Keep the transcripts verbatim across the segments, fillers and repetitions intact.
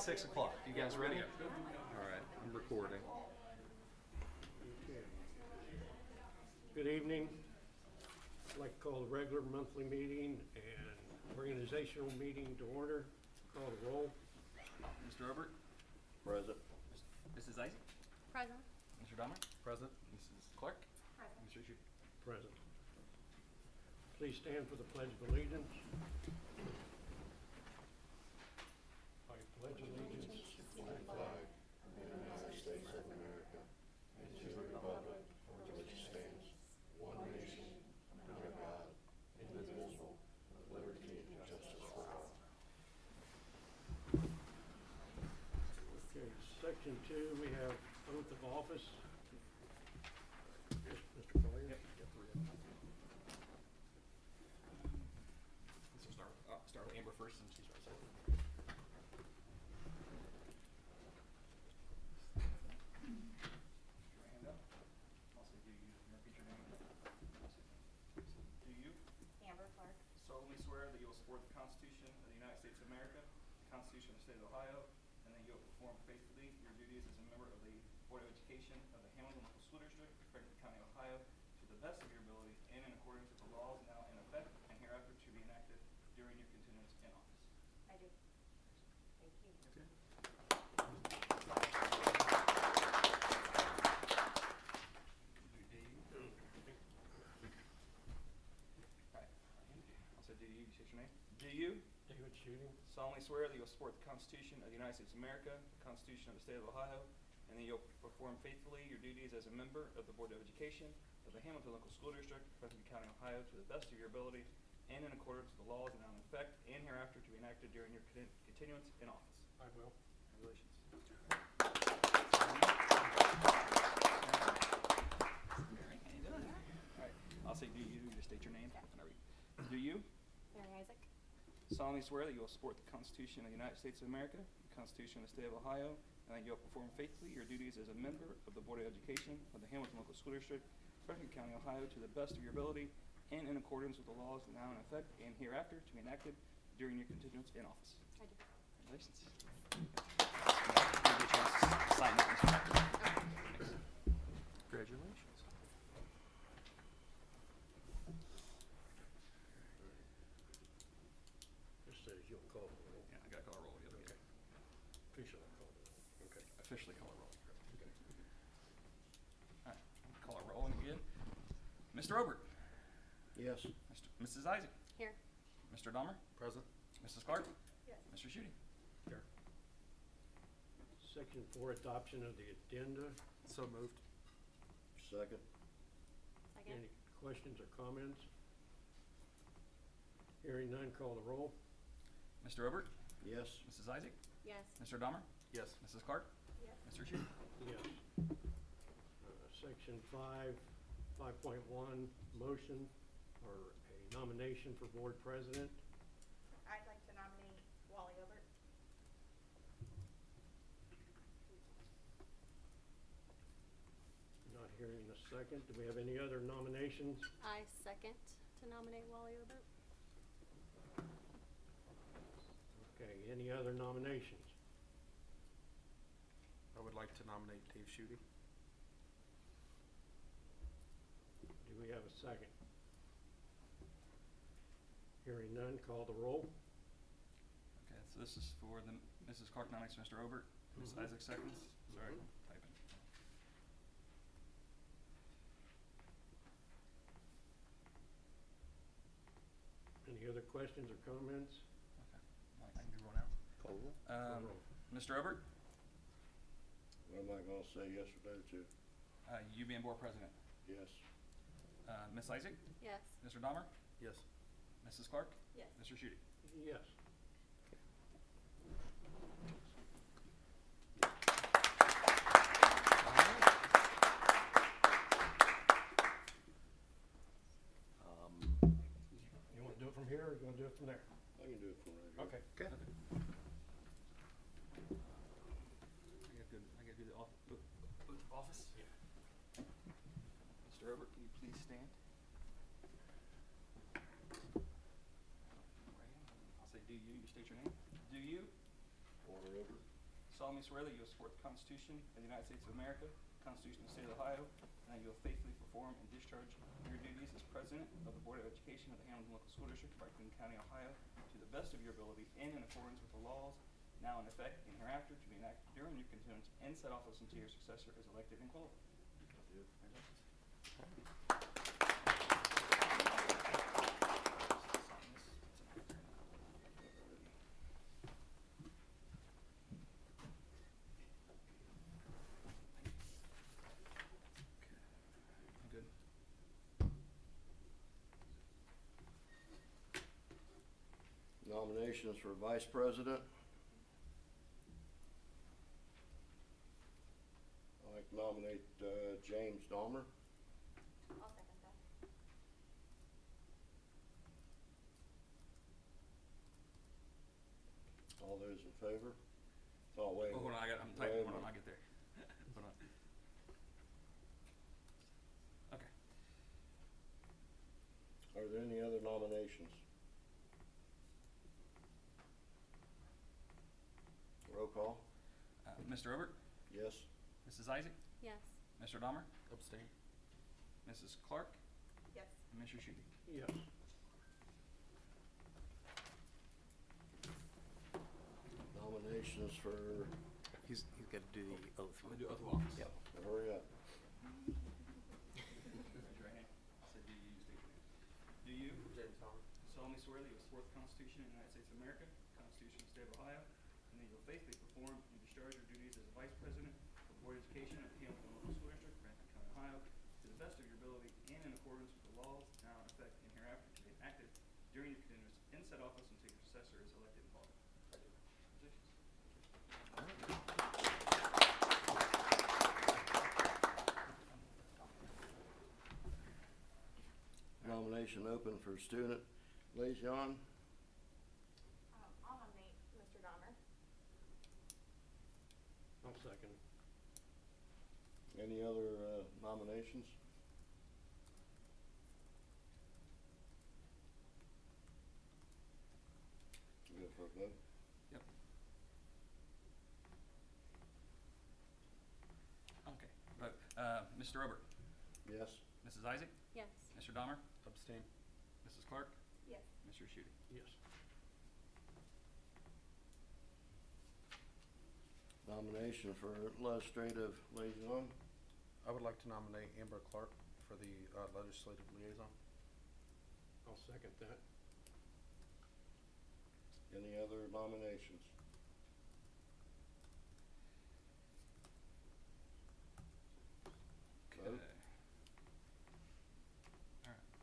six o'clock. You guys ready? All right, I'm recording. Okay. Good evening. I'd like to call the regular monthly meeting and organizational meeting to order. Call the roll. Mister Obert? Present. Missus Isaac? Present. Mister Dahmer? Present. Missus Clark? Present. Mister Shu? Present. Please stand for the Pledge of Allegiance. I pledge allegiance to the flag of the United States of America and to the republic for which it stands, one nation, under God, indivisible, with liberty and justice for all. Okay, section two, we have oath of office. Mister Collier? Yep. So start, uh, start with Amber first, and she starts over. Your hand up. Also, do you repeat your name? Do you Amber Clark. solemnly swear that you will support the Constitution of the United States of America, the Constitution of the State of Ohio, and that you will perform faithfully your duties as a member of the Board of Education of the Hamilton Local School District, Frederick County, Ohio, to the best of your ability and in accordance with the laws now in effect and hereafter to be enacted during your continuance in office? I do. Thank you. Alright, I'll say do you, you state your name. Do you David Shooting. solemnly swear that you will support the Constitution of the United States of America, the Constitution of the State of Ohio, and that you will perform faithfully your duties as a member of the Board of Education of the Hamilton Local School District, Frederick County, Ohio, to the best of your ability and in accordance with the laws now in effect and hereafter to be enacted during your con- continuance in office? I will. Congratulations. Alright, I'll say do you, you just state your name, and I read. Do you Mary Isaac. solemnly swear that you will support the Constitution of the United States of America, the Constitution of the State of Ohio, and that you will perform faithfully your duties as a member of the Board of Education of the Hamilton Local School District, Frederick County, Ohio, to the best of your ability and in accordance with the laws now in effect and hereafter to be enacted during your continuance in office? I do. Congratulations. Sign it, Mister Thanks. Congratulations. Just says you'll call the roll. Yeah, I gotta call a roll. Yeah, okay. Officially call the roll. Okay. Officially call a roll. Okay. All right, call a roll again. Mister Obert. Yes. Mister Missus Isaac. Here. Mister Dahmer. Present. Missus Clark. Yes. Mister Shooting. Here. Section four, adoption of the agenda. So moved. Second. Second. Any questions or comments? Hearing none, call the roll. Mister Obert. Yes. Missus Isaac. Yes. Mister Dahmer. Yes. Missus Clark. Yes. Mister Shooting. Yes. Uh, Section five, five point one, motion or a nomination for board president. I'd like to nominate Wally Obert. Not hearing a second. Do we have any other nominations? I second to nominate Wally Obert. Okay, any other nominations? I would like to nominate Dave Schutte. Do we have a second? Hearing none, call the roll. Okay, so this is for the Missus Clark nominates Mister Obert. Miss Mhm. Isaac seconds. Sorry, Mhm. typing. Any other questions or comments? Okay, I I can do roll now. Call roll. Um, roll. Mister Obert. What am I gonna say yes or no to? Uh, you being board president. Yes. Uh, Miss Isaac. Yes. Mister Dahmer. Yes. Missus Clark. Yes. Mister Shooting. Yes. Um, You wanna do it from here or you wanna do it from there? I can do it from right here. Okay. okay. I gotta go, I gotta do the off, oath oath of office. Yeah. Mister Obert, can you please stand? I'll say do you, you state your name. Do you Walter Obert. solemnly swear that you will support the Constitution of the United States of America, the Constitution of the State of Ohio, and that you will faithfully perform and discharge your duties as President of the Board of Education of the Hamilton Local School District, Franklin County, Ohio, to the best of your ability and in accordance with the laws now in effect and hereafter to be enacted during your continuance in said office until your successor is elected and qualified. Good. Nominations for Vice President. I'd like to nominate uh, James Dahmer. I'll second that. All those in favor? Oh, wait. Oh, hold on, I got, I'm Wait a typing, hold on, minute. I'll get there. Hold on. Okay. Are there any other nominations? Roll call? Uh, Mister Obert, Yes. Missus Isaac, Yes. Mister Dahmer, Abstain. Missus Clark, Yes. and Mister Shooty. Yes. Nominations for, He's, he's got to do the oath. We'll do oath of office. Yep. hurry up. Raise your right hand. Say, do you state your name? Do you James Dahmer. solemnly swear that you will support the Constitution of the United States of America, the Constitution of the State of Ohio, and that you will faithfully perform and discharge your duties as a Vice President of the Board of Education of the Hamilton Local School District, Franklin County, Ohio, to the best of your ability and in accordance with the laws now in effect and hereafter to be enacted during your continuance in said office until your successor is elected and qualified. Congratulations. Nomination open for student liaison. Um, I'll nominate Mister Dahmer. I'll second. Any other uh, nominations? Go for a vote. Yep. Okay, vote. Uh, Mister Obert, Yes. Missus Isaac, Yes. Mister Dahmer, Abstain. Missus Clark, Yes. Mister Shooty. Yes. Nomination for legislative liaison. I would like to nominate Amber Clark for the uh, legislative liaison. I'll second that. Any other nominations? Okay. Vote. All right.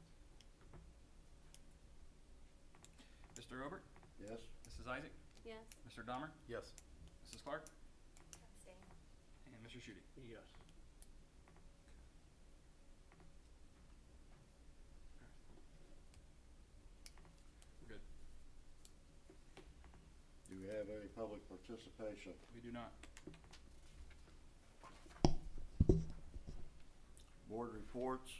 Mister Obert, Yes. Missus Isaac, Yes. Mister Dahmer, Yes. Missus Clark, Abstain. and Mister Shooty. Yes. We're good. Do we have any public participation? We do not. Board reports.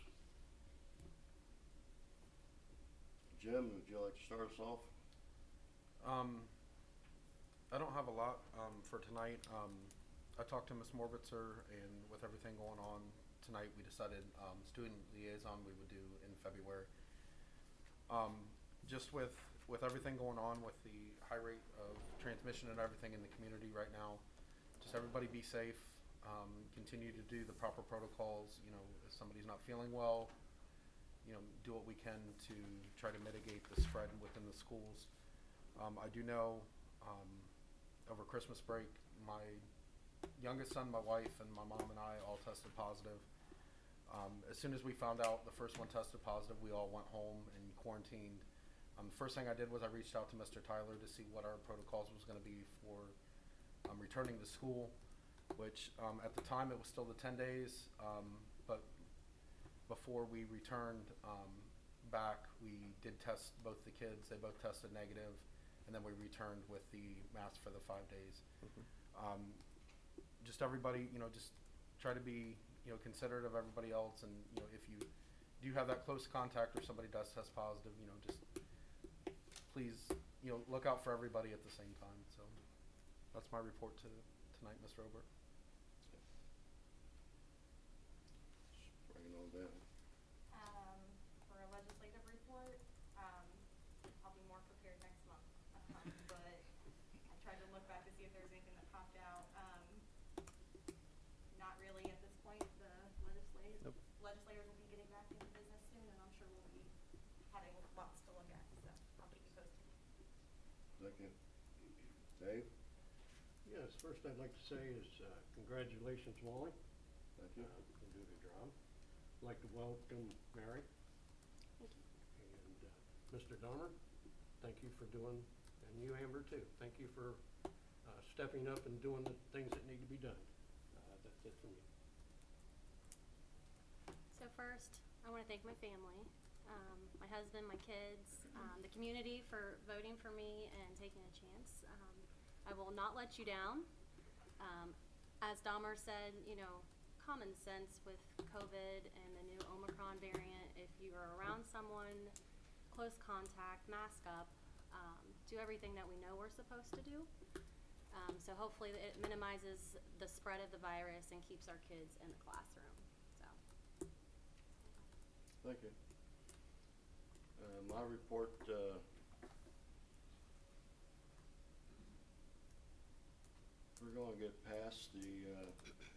Jim, would you like to start us off? Um, I don't have a lot um, for tonight. Um, I talked to Miz Morbitzer, and with everything going on tonight, we decided um, student liaison we would do in February. Um, just with with everything going on with the high rate of transmission and everything in the community right now, just everybody be safe. Um, continue to do the proper protocols. You know, if somebody's not feeling well, you know, do what we can to try to mitigate the spread within the schools. Um, I do know um, over Christmas break, my youngest son, my wife, and my mom and I all tested positive. Um, as soon as we found out the first one tested positive, we all went home and quarantined. Um, the first thing I did was I reached out to Mister Tyler to see what our protocols was going to be for um, returning to school, which um, at the time it was still the ten days, um, but before we returned um, back, we did test both the kids. They both tested negative, and then we returned with the mask for the five days. Mhm. Um, just everybody, you know, just try to be, you know, considerate of everybody else, and you know, if you do have that close contact or somebody does test positive, you know, just please, you know, look out for everybody at the same time. So that's my report to tonight, Mister Obert. Bring it on down. Um, for a legislative report, um, I'll be more prepared next month. Um, but I tried to look back to see if there was anything that popped out. Um, not really at this point. The legislative Nope. legislators will be getting back into business soon, and I'm sure we'll be having lots to look at. So I'll keep you posted. Thank you. Dave? Yes, first I'd like to say is uh, congratulations, Wally. Thank you. Uh, You do the job. I'd like to welcome Mary. Thank you. And uh, Mister Donner, thank you for doing, and you, Amber, too. Thank you for uh, stepping up and doing the things that need to be done. Uh, That's it for me. So first, I want to thank my family, um, my husband, my kids, um, the community for voting for me and taking a chance. Um, I will not let you down. Um, as Dahmer said, you know, common sense with COVID and the new Omicron variant. If you are around someone, close contact, mask up, um, do everything that we know we're supposed to do. Um, so hopefully it minimizes the spread of the virus and keeps our kids in the classroom. So. Thank you. Uh, my report, uh, we're gonna get past the, uh,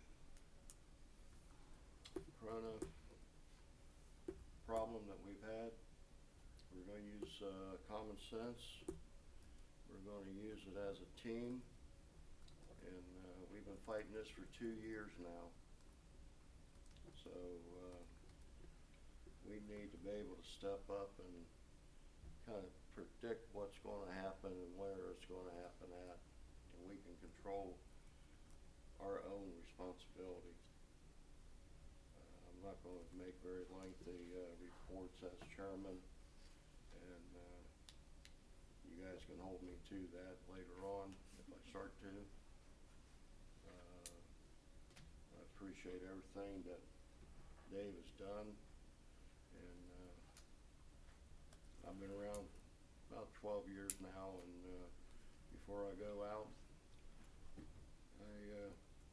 corona problem that we've had. We're gonna use, uh, common sense. We're gonna use it as a team. And, uh, we've been fighting this for two years now. So, uh, we need to be able to step up and kind of predict what's gonna happen and where it's gonna happen at. And we can control our own responsibility. Uh, I'm not gonna make very lengthy, uh, reports as chairman. And, uh, you guys can hold me to that later on if I start to. Uh, I appreciate everything that Dave has done. And, uh, I've been around about twelve years now, and, uh, before I go out, I, uh,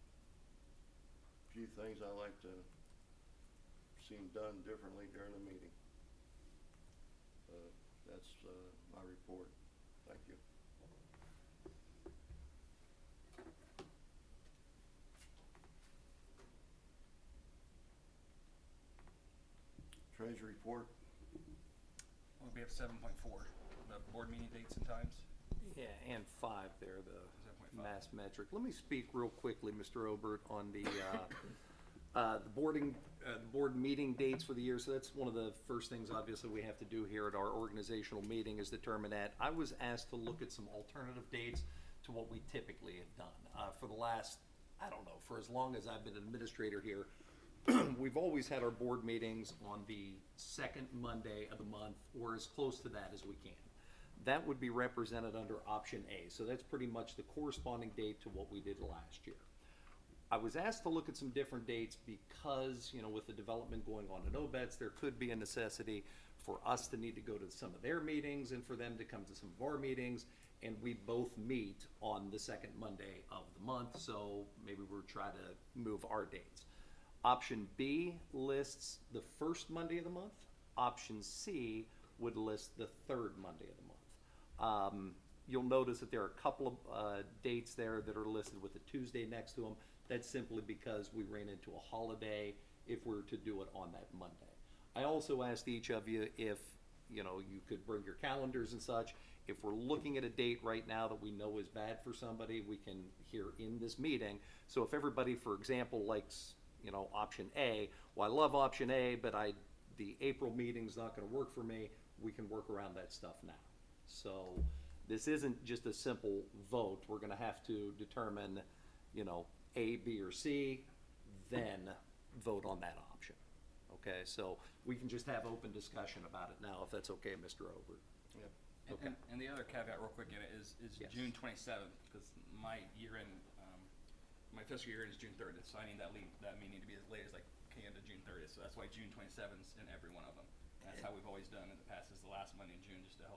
few things I like to see done differently during the meeting. Uh, that's, uh, my report. Thank you. Treasury report. Well, we have seven point four, the board meeting dates and times. Yeah, and five there, the seven point five. mass metric. Let me speak real quickly, Mister Obert, on the, uh, uh, the boarding, uh, the board meeting dates for the year. So that's one of the first things, obviously, we have to do here at our organizational meeting is determine that. I was asked to look at some alternative dates to what we typically have done. Uh, for the last, I don't know, for as long as I've been an administrator here, we've always had our board meetings on the second Monday of the month, or as close to that as we can. That would be represented under option A. So that's pretty much the corresponding date to what we did last year. I was asked to look at some different dates because, you know, with the development going on in O B E T S, there could be a necessity for us to need to go to some of their meetings and for them to come to some of our meetings. And we both meet on the second Monday of the month, so maybe we'll try to move our dates. Option B lists the first Monday of the month. Option C would list the third Monday of the month. Um, you'll notice that there are a couple of uh, dates there that are listed with a Tuesday next to them. That's simply because we ran into a holiday if we were to do it on that Monday. I also asked each of you if, you know, you could bring your calendars and such. If we're looking at a date right now that we know is bad for somebody, we can hear in this meeting. So if everybody, for example, likes, you know, option A, well, I love option A, but I, the April meeting's not gonna work for me, we can work around that stuff now. So this isn't just a simple vote. We're gonna have to determine, you know, A, B, or C, then vote on that option. Okay, so we can just have open discussion about it now, if that's okay, Mister Obert. Yep. And, Okay. and, and the other caveat real quick in it is, is Yes. June twenty-seventh, because my year end, um, my fiscal year end is June thirtieth, so I need that leave, that meeting to be as late as I can to June thirtieth, so that's why June twenty-seventh is in every one of them. And that's how we've always done in the past, is the last Monday in June, just to help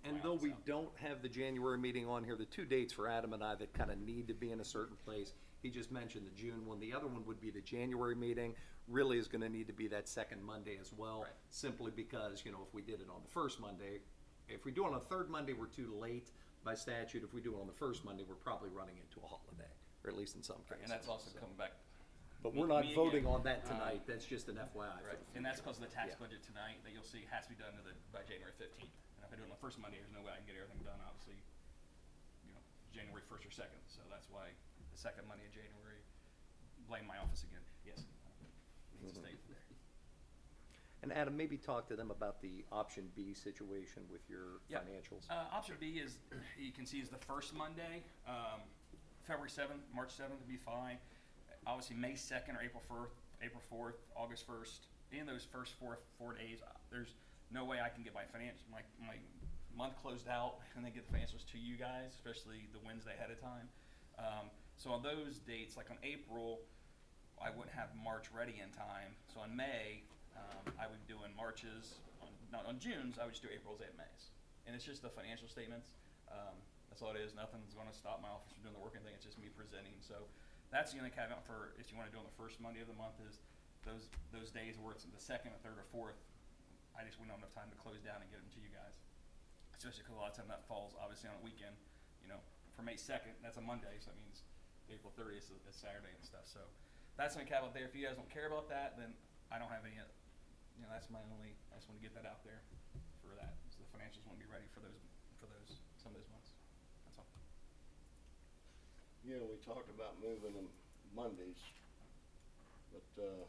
my And though office we out. don't have the January meeting on here, the two dates for Adam and I that kind of need to be in a certain place, he just mentioned the June one. The other one would be the January meeting, really is gonna need to be that second Monday as well. Right. Simply because, you know, if we did it on the first Monday, if we do it on the third Monday, we're too late by statute. If we do it on the first Monday, we're probably running into a holiday, or at least in some cases. And that's also So- coming back. But me- we're not me voting again. on that Um, tonight, that's just an F Y I. for Right, the and that's future. because of the tax Yeah. budget tonight that you'll see has to be done to the, by January fifteenth. And if I do it on the first Monday, there's no way I can get everything done, obviously, you know, January first or second. So that's why the second Monday of January, blame my office again. Yes, needs to stay there. And Adam, maybe talk to them about the option B situation with your Yeah. financials. Uh, option B is, you can see is the first Monday, um, February seventh, March seventh would be fine. Obviously, May second or April first, April fourth, August first, in those first four, four days, uh, there's no way I can get my finance, my, my month closed out and then get the financials to you guys, especially the Wednesday ahead of time. Um, so on those dates, like on April, I wouldn't have March ready in time. So on May, um, I would be doing Marches, on, not on June's, I would just do April's and May's. And it's just the financial statements. Um, that's all it is. Nothing's gonna stop my office from doing the working thing. It's just me presenting. So that's the only caveat for if you wanna do on the first Monday of the month is those, those days where it's the second or third or fourth, I just wouldn't have enough time to close down and get them to you guys. Especially because a lot of time that falls obviously on a weekend, you know, for May second, that's a Monday, so that means April thirtieth is, is Saturday and stuff. So that's the only caveat there. If you guys don't care about that, then I don't have any, uh, you know, that's my only, I just wanna get that out there for that. So the financials won't be ready for those, for those, some of those months. That's all. You know, we talked about moving them Mondays, but, uh,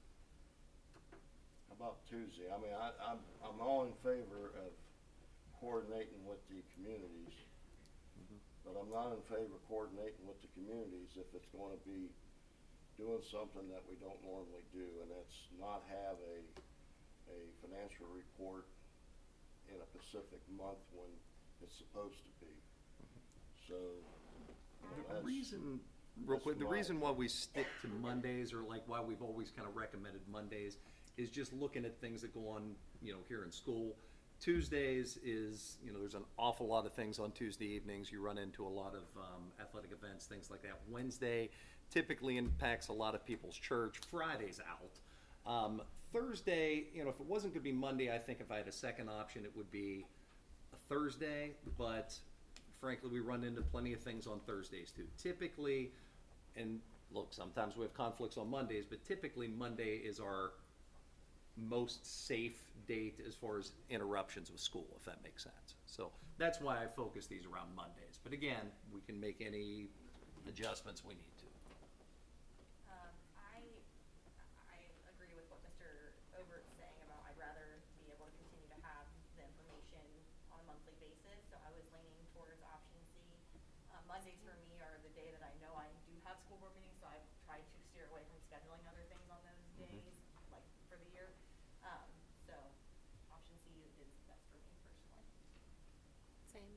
how about Tuesday? I mean, I, I'm, I'm all in favor of coordinating with the communities, but I'm not in favor of coordinating with the communities if it's gonna be doing something that we don't normally do, and that's not have a, a financial report in a specific month when it's supposed to be. So, you know, The that's- reason, real that's quick, the my- reason why we stick to Mondays, or like why we've always kind of recommended Mondays, is just looking at things that go on, you know, here in school. Tuesdays is, you know, there's an awful lot of things on Tuesday evenings. You run into a lot of um, athletic events, things like that. Wednesday typically impacts a lot of people's church. Friday's out. Um, Thursday, you know, if it wasn't going to be Monday, I think if I had a second option, it would be a Thursday. But frankly, we run into plenty of things on Thursdays too. Typically, and look, sometimes we have conflicts on Mondays, but typically Monday is our most safe date as far as interruptions with school, if that makes sense. So that's why I focus these around Mondays. But again, we can make any adjustments we need to. Um, I, I agree with what Mister Obert's saying about I'd rather be able to continue to have the information on a monthly basis, so I was leaning towards option C. Uh, Mondays for me are the day that I know I do have school board meetings, so I've tried to steer away from scheduling other things on those days, like for the year. Um, so option C is best for me personally. Same.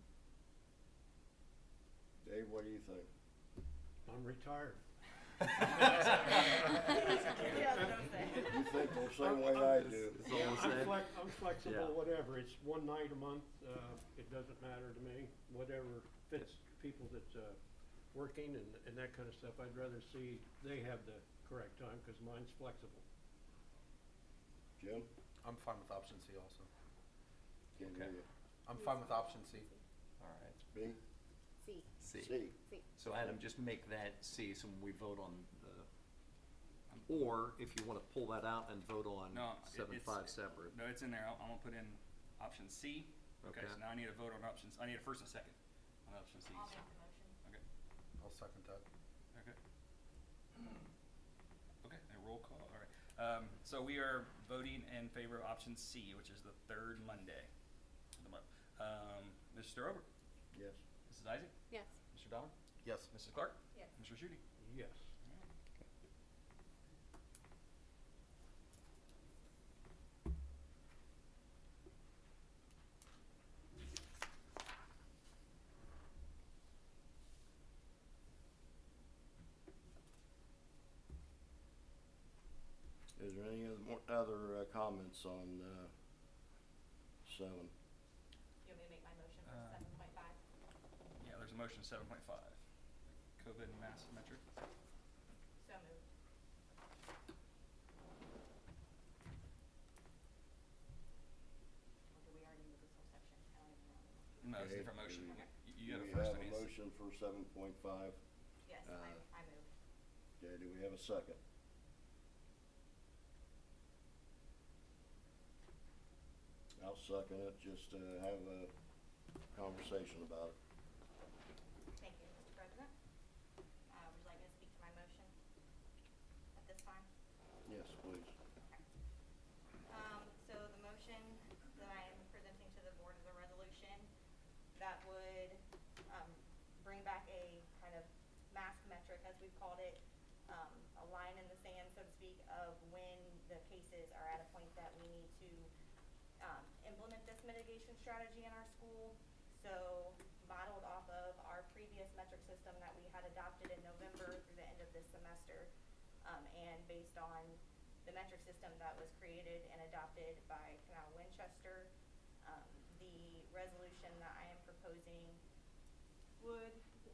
Dave, what do you think? I'm retired. Yeah, I was gonna say. You think the same way I do? It's Yeah, almost I'm said. flex, I'm flexible, Yeah. whatever, it's one night a month, uh, it doesn't matter to me, whatever fits people that's, uh, working and, and that kind of stuff, I'd rather see they have the correct time, cause mine's flexible. Jim? I'm fine with option C also. Can't Okay. hear you. I'm fine with option C. All right. B? C. C. C? C. So Adam, just make that C so when we vote on the, or if you want to pull that out and vote on No, it- seven it's- five separate. No, it's in there. I'm, I'm gonna put in option C. Okay, Okay. so now I need a vote on options. I need a first and second on option C. I'll make the motion. Okay, I'll second that. okay. Okay, and roll call, all right. Um, so we are voting in favor of option C, which is the third Monday of the month. Um, Mister Ober, Yes. Missus Isaac, Yes. Mister Dahmer, Yes. Missus Clark, Yes. Mister Shooty. Yes. Is there any other, more, other uh, comments on, uh, seven? You want me to make my motion motion seven point five, COVID mask metric. So moved. Or do we already move this whole section? I don't even know. No, it's a Okay, different motion. do we- You, you got Do a we first, have a Denise. motion for seven point five? Yes, Uh, I, I moved. Okay, do we have a second? I'll second it, just to have a conversation about it. Thank you, Mister President. Uh, would you like me to speak to my motion at this time? Yes, please. Um, so the motion that I am presenting to the board is a resolution that would, um, bring back a kind of mask metric, as we've called it, um, a line in the sand, so to speak, of when the cases are at a point that we need to, um, implement this mitigation strategy in our school. So modeled off of our previous metric system that we had adopted in November through the end of this semester, um, and based on the metric system that was created and adopted by Canal Winchester, um, the resolution that I am proposing would,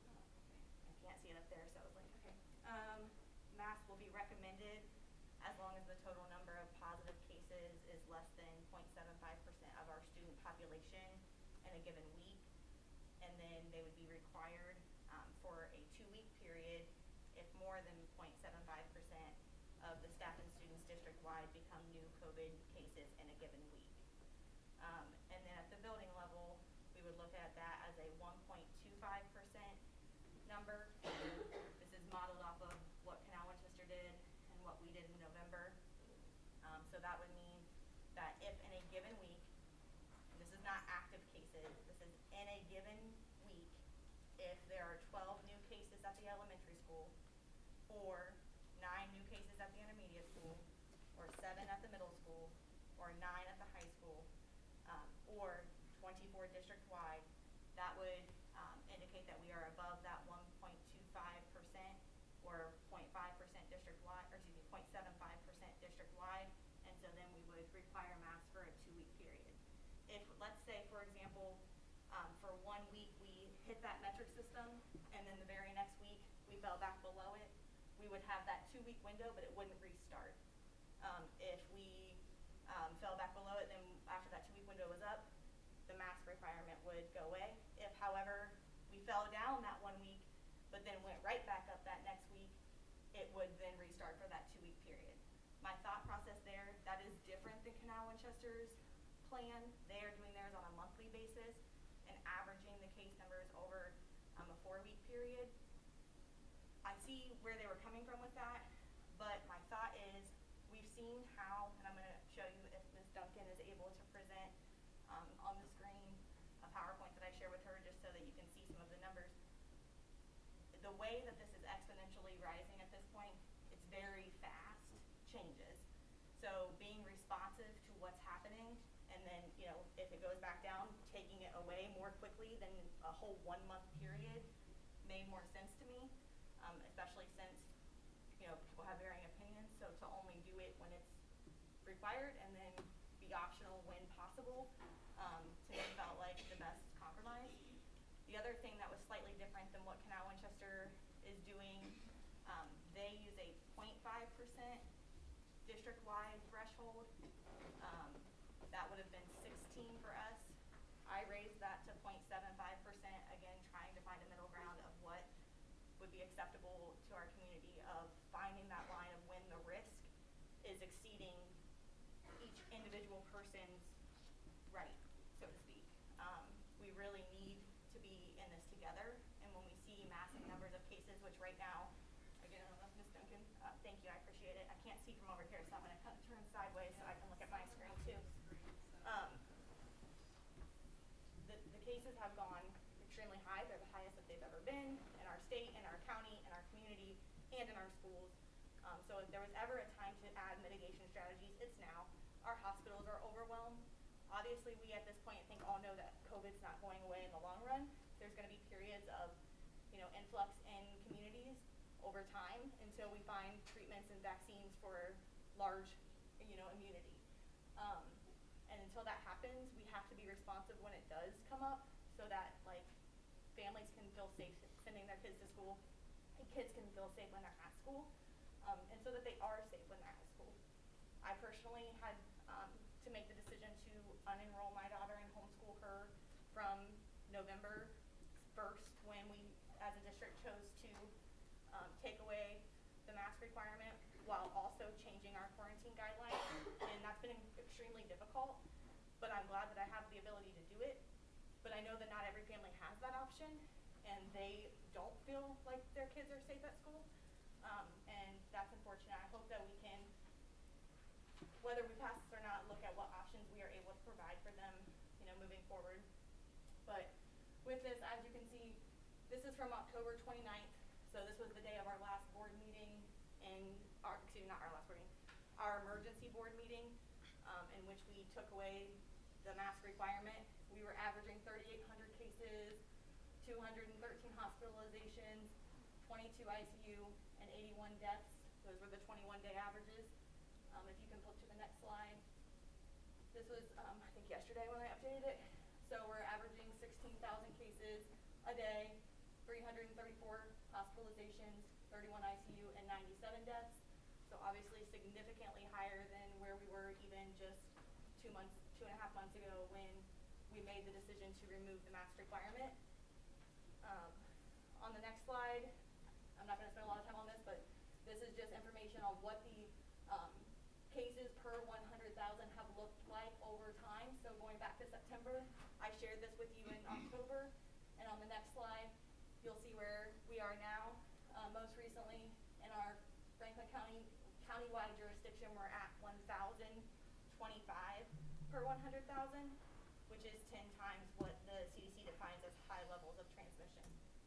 I can't see it up there, so I was like, okay. Um, mask will be recommended as long as the total number of positive cases is less than zero point seven five percent of our student population in a given week. And then they would be required, um, for a two-week period if more than zero point seven five percent of the staff and students district-wide become new COVID cases in a given week. Um, and then at the building level, we would look at that as a one point two five percent number. This is modeled off of what Canal Winchester did and what we did in November. Um, so that would mean that if in a given week, and this is not active cases, this is in a given week, if there are twelve new cases at the elementary school, or nine new cases at the intermediate school, or seven at the middle school, or nine at the high school, um, or twenty-four district-wide, that would, um, indicate that we are above that one point two five percent or zero point five percent district-wide, or excuse me, zero point seven five percent district-wide, and so then we would require masks for a two-week period. If, let's say, for example, um, for one week we hit that metric system, and then the very next week we fell back below it, we would have that two-week window, but it wouldn't restart. Um, if we um, fell back below it, then after that two-week window was up, the mask requirement would go away. If, however, we fell down that one week, but then went right back up that next week, it would then restart for that two-week period. My thought process there, that is different than Canal Winchester's plan. They are doing theirs on a monthly basis and averaging the case numbers over um, a four-week period. I see where they were coming from with that, but my thought is we've seen how, and I'm going to show you if Miz Duncan is able to present um, on the screen a PowerPoint that I share with her just so that you can see some of the numbers. The way that this is exponentially rising at this point, it's very fast changes. So being responsive to what's happening, and then, you know, if it goes back down, taking it away more quickly than a whole one month period made more sense to me, um, especially since, you know, people have varying opinions. So to only do it when it's required and then be optional when possible, um, to me felt like the best compromise. The other thing that was slightly different than what Canal Winchester is doing, um, they use a zero point five percent district-wide threshold. Um, that would have been sixteen for us. I raised that to zero point seven five percent, again, trying to find a middle ground of what would be acceptable to our community, of finding that line of when the risk is exceeding each individual person's right, so to speak. Um, we really need to be in this together, and when we see massive numbers of cases, which right now, again, I don't know if Miz Duncan, uh, thank you, I appreciate it. I can't see from over here, so I'm gonna kind of turn sideways so I can look at my screen too. Um, the, the cases have gone extremely high. They're the highest that they've ever been in our state, in our county, in our community, and in our schools. Um, so if there was ever a time to add mitigation strategies, it's now. Our hospitals are overwhelmed. Obviously, we at this point, I think, all know that COVID's not going away in the long run. There's going to be periods of, you know, influx in communities over time until we find treatments and vaccines for large, you know, immunity. Um, and until that happens, we have to be responsive when it does come up, so that, like, families can feel safe sending their kids to school, and kids can feel safe when they're at school, um, and so that they are safe when they're at school. I personally had um, to make the decision to unenroll my daughter and homeschool her from November first, when we, as a district, chose to um, take away the mask requirement while also changing our quarantine guidelines, and that's been extremely difficult, but I'm glad that I have the ability to do it. But I know that not every family has that option, and they don't feel like their kids are safe at school, um, and that's unfortunate. I hope that we can, whether we pass this or not, look at what options we are able to provide for them, you know, moving forward. But with this, as you can see, this is from October twenty-ninth, so this was the day of our last board meeting, and our, excuse me, not our last board meeting, our emergency board meeting, um, in which we took away the mask requirement. We were averaging thirty-eight hundred cases, two hundred thirteen hospitalizations, twenty-two I C U, and eighty-one deaths. Those were the twenty-one day averages. Um, if you can flip to the next slide. This was, um, I think yesterday when I updated it. So we're averaging sixteen thousand cases a day, three hundred thirty-four hospitalizations, thirty-one I C U, and ninety-seven deaths. So obviously significantly higher than where we were even just two months, two and a half months ago when we made the decision to remove the mask requirement. Um, on the next slide, I'm not going to spend a lot of time on this, but this is just information on what the um, cases per one hundred thousand have looked like over time. So going back to September, I shared this with you in October, and on the next slide, you'll see where we are now. Uh, most recently, in our Franklin County countywide jurisdiction, we're at one thousand twenty-five per one hundred thousand, which is ten times what the C D C defines as high levels of transmission.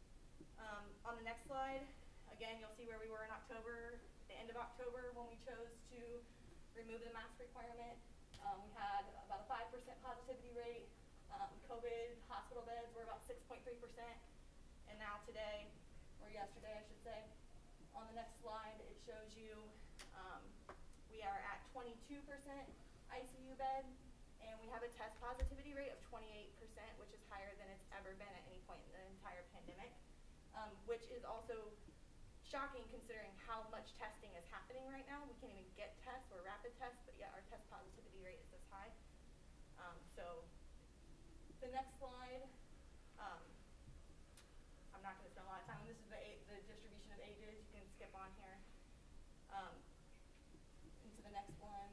Um, on the next slide, again, you'll see where we were in October, the end of October, when we chose to remove the mask requirement. Um, we had about a five percent positivity rate. Um, COVID hospital beds were about six point three percent. And now today, or yesterday I should say, on the next slide, it shows you um, we are at twenty-two percent I C U bed, and we have a test positivity rate of twenty-eight percent, which is higher than it's ever been at any point in the entire pandemic, um, which is also shocking considering how much testing is happening right now. We can't even get tests or rapid tests, but yet our test positivity rate is this high. Um, so the next slide, um, I'm not going to spend a lot of time on this. Is the, the distribution of ages. You can skip on here. Um, into the next one.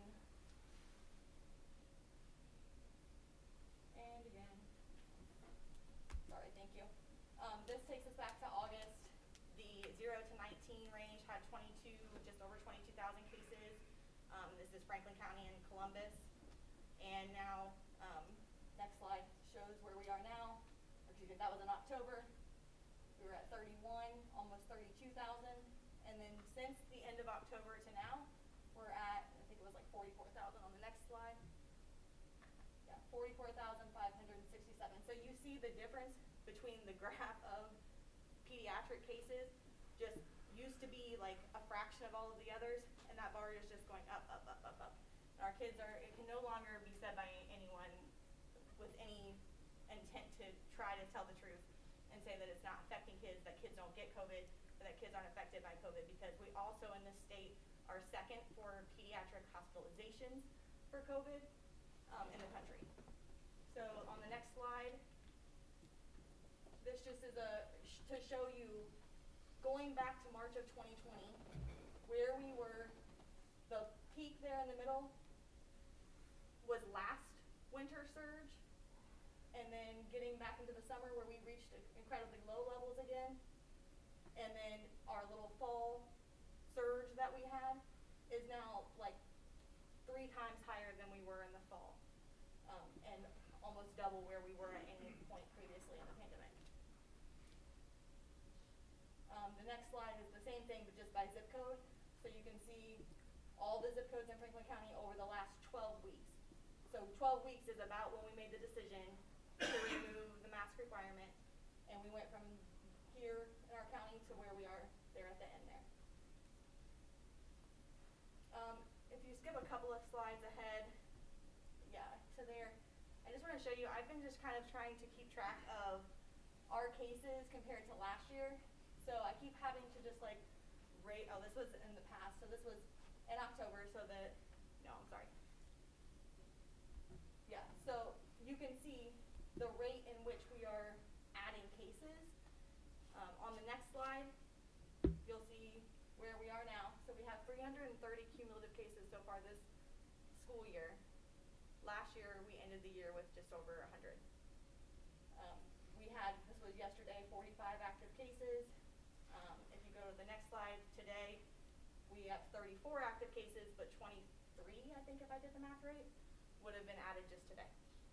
And again. Sorry, thank you. Um, this takes us back to August. The zero to nineteen range had twenty-two, just over twenty-two thousand cases. Um, this is Franklin County and Columbus. And now, um, next slide shows where we are now. Excuse me, that was in October. We were at thirty-one, almost thirty-two thousand. And then since the end of October to now, we're at, I think it was like forty-four thousand on the next slide. Yeah, forty-four thousand five hundred sixty-seven. So you see the difference between the graph of pediatric cases just used to be like a fraction of all of the others, and that bar is just going up, up, up, up, up. And our kids are, it can no longer be said by anyone with any intent to try to tell the truth and say that it's not affecting kids, that kids don't get COVID, or that kids aren't affected by COVID, because we also in this state are second for pediatric hospitalizations for COVID um, in the country. So on the next slide, this just is a, sh to show you, going back to March of twenty twenty, where we were, the peak there in the middle was last winter surge, and then getting back into the summer where we reached incredibly low levels again, and then our little fall surge that we had is now like three times higher than we were in the fall, um, and almost double where we were at any point previously in the pandemic. Um, the next slide is the same thing, but just by zip code. So you can see all the zip codes in Franklin County over the last twelve weeks. So twelve weeks is about when we made the decision to remove the mask requirement, and we went from here in our county to where we are there at the end there. Um, if you skip a couple of slides ahead, yeah, to there, I just want to show you, I've been just kind of trying to keep track of our cases compared to last year. So I keep having to just like rate, oh, this was in the past, so this was in October, so that, no, I'm sorry. Yeah, so you can see the rate in which we are adding cases. Um, on the next slide, you'll see where we are now. So we have three hundred thirty cumulative cases so far this school year. Last year, we ended the year with just over one hundred. Um, we had, this was yesterday, forty-five active cases. Um, if you go to the next slide, today, we have thirty-four active cases, but twenty-three, I think if I did the math right, would have been added just today.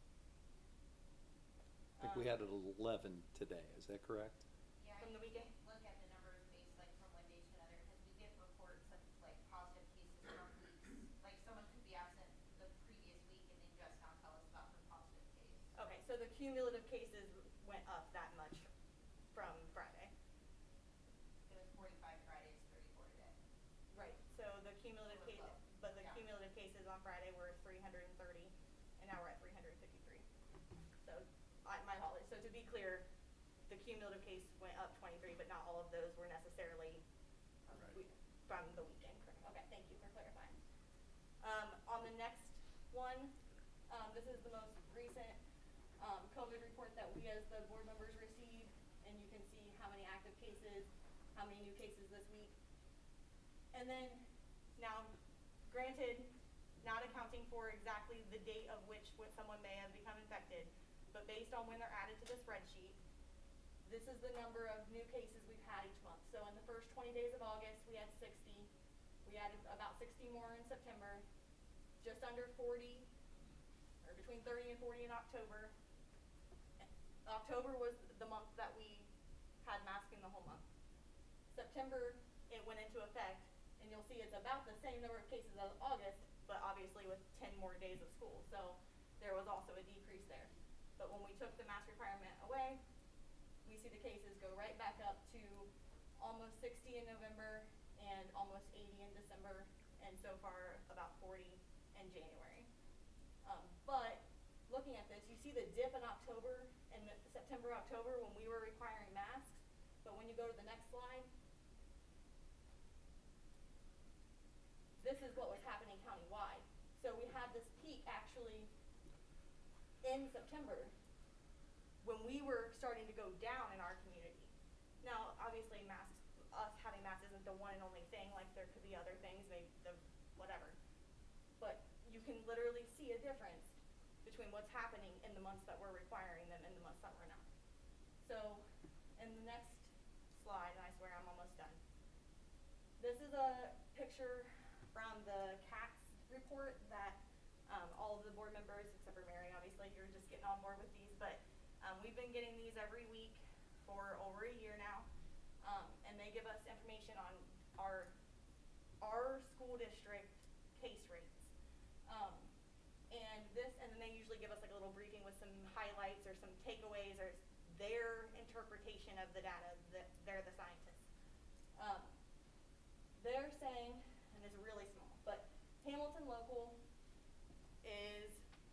I think we had it eleven today, is that correct? Yeah, From I the think weekend? we look at the numbers based like from one day to another, because we get reports of like positive cases from weeks. Like someone could be absent the previous week and then just now tell us about their positive case. Okay, so the cumulative cases went up that much from Friday. It was forty-five Friday, it's thirty-four today. Right, so the cumulative We're case, low. but the Yeah. cumulative cases on Friday were three hundred thirty, and now we're at three hundred fifty-three. So, I, my apologies. So to be clear, the cumulative case went up twenty-three, but not all of those were necessarily Right. we- from the weekend. Correct. Okay, thank you for clarifying. Um, on the next one, um, this is the most recent um, COVID report that we as the board members received, and you can see how many active cases, how many new cases this week. And then, now, granted, not accounting for exactly the date of which when someone may have become infected, but based on when they're added to the spreadsheet, this is the number of new cases we've had each month. So in the first twenty days of August, we had sixty. We added about sixty more in September, just under forty, or between thirty and forty in October. October was the month that we had masking the whole month. September, it went into effect, and you'll see it's about the same number of cases as August, but obviously with ten more days of school. So there was also a decrease there. But when we took the mask requirement away, we see the cases go right back up to almost sixty in November and almost eighty in December, and so far about forty in January. Um, but looking at this, you see the dip in October and September, October when we were requiring masks. But when you go to the next slide, this is what was happening countywide. So we had this peak actually in September when we were starting to go down in our community. Now, obviously masks, us having masks isn't the one and only thing, like there could be other things, maybe the whatever. But you can literally see a difference between what's happening in the months that we're requiring them and the months that we're not. So, in the next slide, and I swear I'm almost done. This is a picture from the C A T S report that um, all of the board members, except for Mary, obviously, you're just getting on board with these, but um, we've been getting these every week for over a year now, um, and they give us information on our our school district case rates. Um, and this, and then they usually give us like a little briefing with some highlights or some takeaways or their interpretation of the data. That they're the scientists. Um, they're saying, and it's really small, but Hamilton Local is,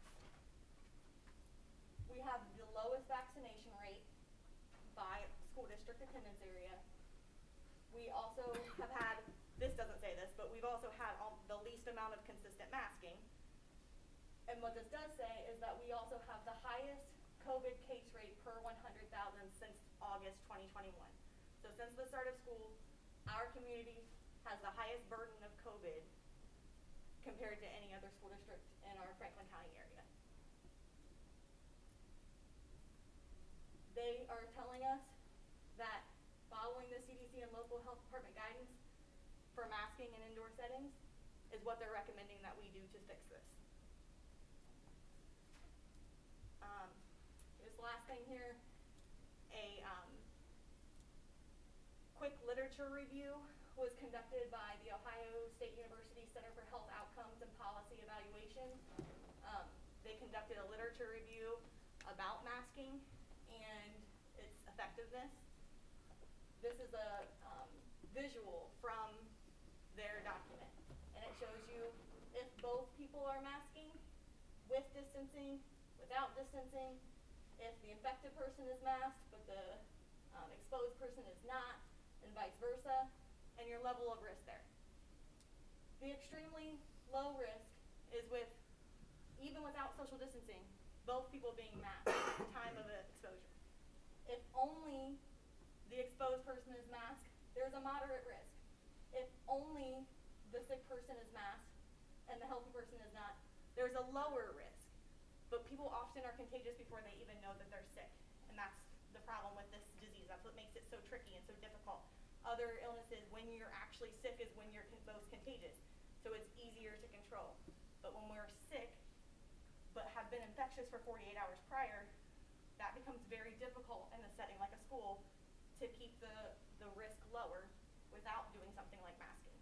we have the lowest vaccination rate by school district attendance area. We also have had, this doesn't say this, but we've also had all, the least amount of consistent masking. And what this does say is that we also have the highest COVID case rate per one hundred thousand since August twenty twenty-one. So since the start of school, our community has the highest burden of COVID compared to any other school district in our Franklin County area. They are telling us that following the C D C and local health department guidance for masking in indoor settings is what they're recommending that we do to fix this. Um, this last thing here, a um, quick literature review was conducted by the Ohio State University Center for Health Outcomes and Policy Evaluation. Um, they conducted a literature review about masking and its effectiveness. This is a um, visual from their document, and it shows you if both people are masking, with distancing, without distancing, if the infected person is masked, but the um, exposed person is not, and vice versa, and your level of risk there. The extremely low risk is with, even without social distancing, both people being masked at the time of an exposure. If only the exposed person is masked, there's a moderate risk. If only the sick person is masked and the healthy person is not, there's a lower risk. But people often are contagious before they even know that they're sick. And that's the problem with this disease. That's what makes it so tricky and so difficult. Other illnesses, when you're actually sick is when you're con- most contagious. So it's easier to control. But when we're sick, but have been infectious for forty-eight hours prior, that becomes very difficult in a setting like a school to keep the, the risk lower without doing something like masking.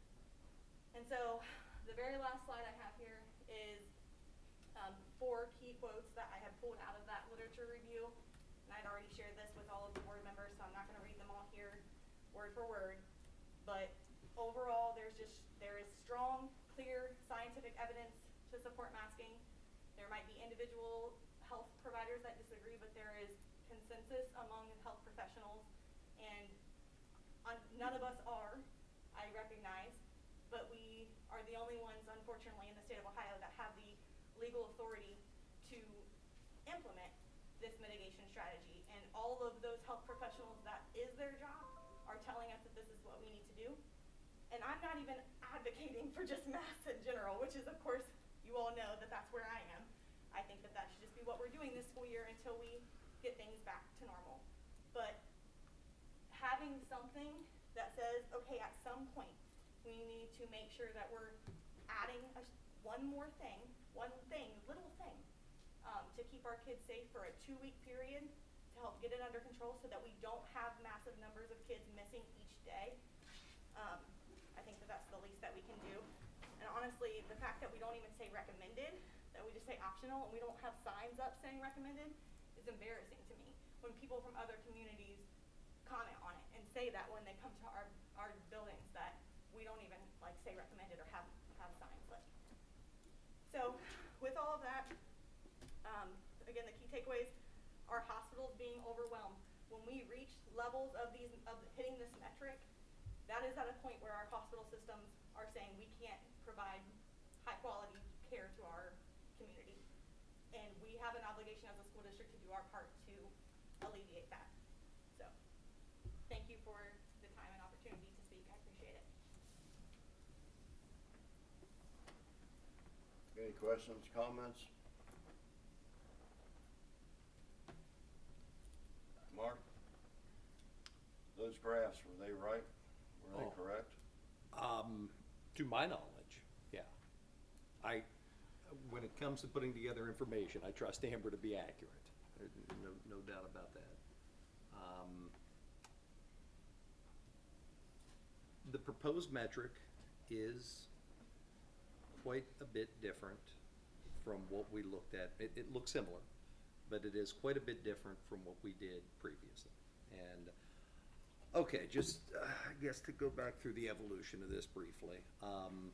And so the very last slide I have here is um, four key quotes that I have pulled out of that literature review. And I'd already shared this with all of the board members, so I'm not going to read them all here word for word. But overall, there's just, there is strong, clear scientific evidence to support masking. There might be individual health providers that disagree, but there is consensus among health professionals, and un- none of us are, I recognize, but we are the only ones, unfortunately, in the state of Ohio that have the legal authority to implement this mitigation strategy. And all of those health professionals, that is their job, are telling us that this is what we need to do. And I'm not even advocating for just masks in general, which is, of course, you all know that that's where I am. I think that that should just be what we're doing this school year until we get things back to normal. But having something that says, okay, at some point, we need to make sure that we're adding a, one more thing, one thing, little thing, um, to keep our kids safe for a two-week period to help get it under control so that we don't have massive numbers of kids missing each day. Um, I think that that's the least that we can do. And honestly, the fact that we don't even say recommended, that we just say optional, and we don't have signs up saying recommended, is embarrassing to me when people from other communities comment on it and say that when they come to our, our buildings, that we don't even like say recommended or have, have signs up. So with all of that, um, again, the key takeaways are hospitals being overwhelmed. When we reach levels of these, of hitting this metric, that is at a point where our hospital systems are saying we can't provide high quality care to our community. And we have an obligation as a school district to do our part to alleviate that. So thank you for the time and opportunity to speak. I appreciate it. Any questions, comments? Mark, those graphs, were they right? Were they Oh. correct? Um, to my knowledge, yeah. I, when it comes to putting together information, I trust Amber to be accurate. There's no, no doubt about that. Um, the proposed metric is quite a bit different from what we looked at. It, it looks similar, but it is quite a bit different from what we did previously. And okay, just uh, I guess to go back through the evolution of this briefly. Um,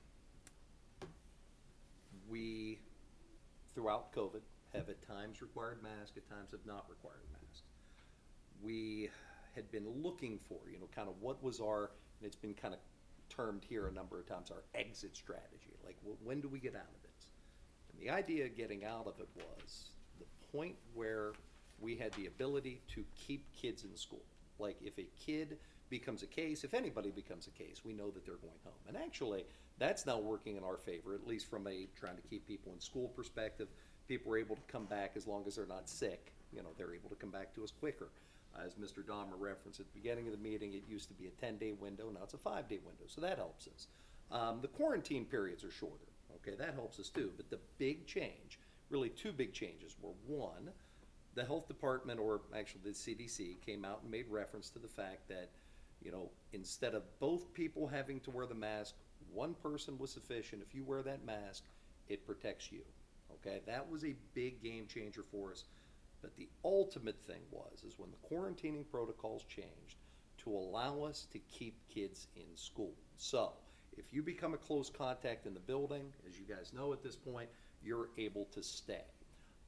we, throughout COVID, have at times required masks, at times have not required masks. We had been looking for, you know, kind of what was our, and it's been kind of termed here a number of times, our exit strategy. Like, wh- when do we get out of this? And the idea of getting out of it was the point where we had the ability to keep kids in school. Like, if a kid becomes a case, if anybody becomes a case, we know that they're going home. And actually, that's now working in our favor, at least from a trying to keep people in school perspective. People are able to come back as long as they're not sick. You know, they're able to come back to us quicker. As Mister Dahmer referenced at the beginning of the meeting, it used to be a ten-day window, now it's a five-day window, so that helps us. Um, the quarantine periods are shorter, okay, that helps us too. But the big change, really two big changes, were one, the health department, or actually the C D C, came out and made reference to the fact that, you know, instead of both people having to wear the mask, one person was sufficient. If you wear that mask, it protects you. Okay, that was a big game changer for us. But the ultimate thing was, is when the quarantining protocols changed to allow us to keep kids in school. So if you become a close contact in the building, as you guys know at this point, you're able to stay.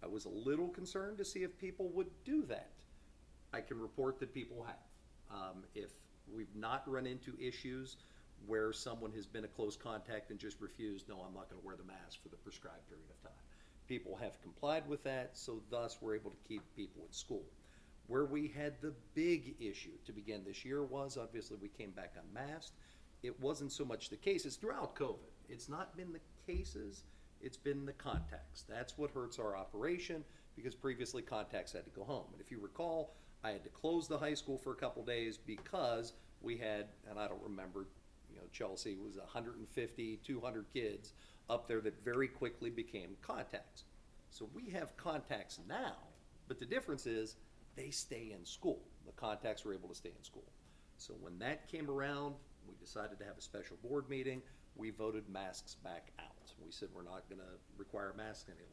I was a little concerned to see if people would do that. I can report that people have. Um, if we've not run into issues where someone has been a close contact and just refused, no, I'm not gonna wear the mask for the prescribed period of time. People have complied with that, so thus we're able to keep people in school. Where we had the big issue to begin this year was, obviously, we came back unmasked. It wasn't so much the cases throughout COVID. It's not been the cases, it's been the contacts. That's what hurts our operation, because previously contacts had to go home. And if you recall, I had to close the high school for a couple days because we had, and I don't remember, you know, Chelsea was one hundred fifty, two hundred kids up there that very quickly became contacts. So we have contacts now, but the difference is they stay in school. The contacts were able to stay in school. So when that came around, we decided to have a special board meeting. We voted masks back out. We said we're not gonna require masks any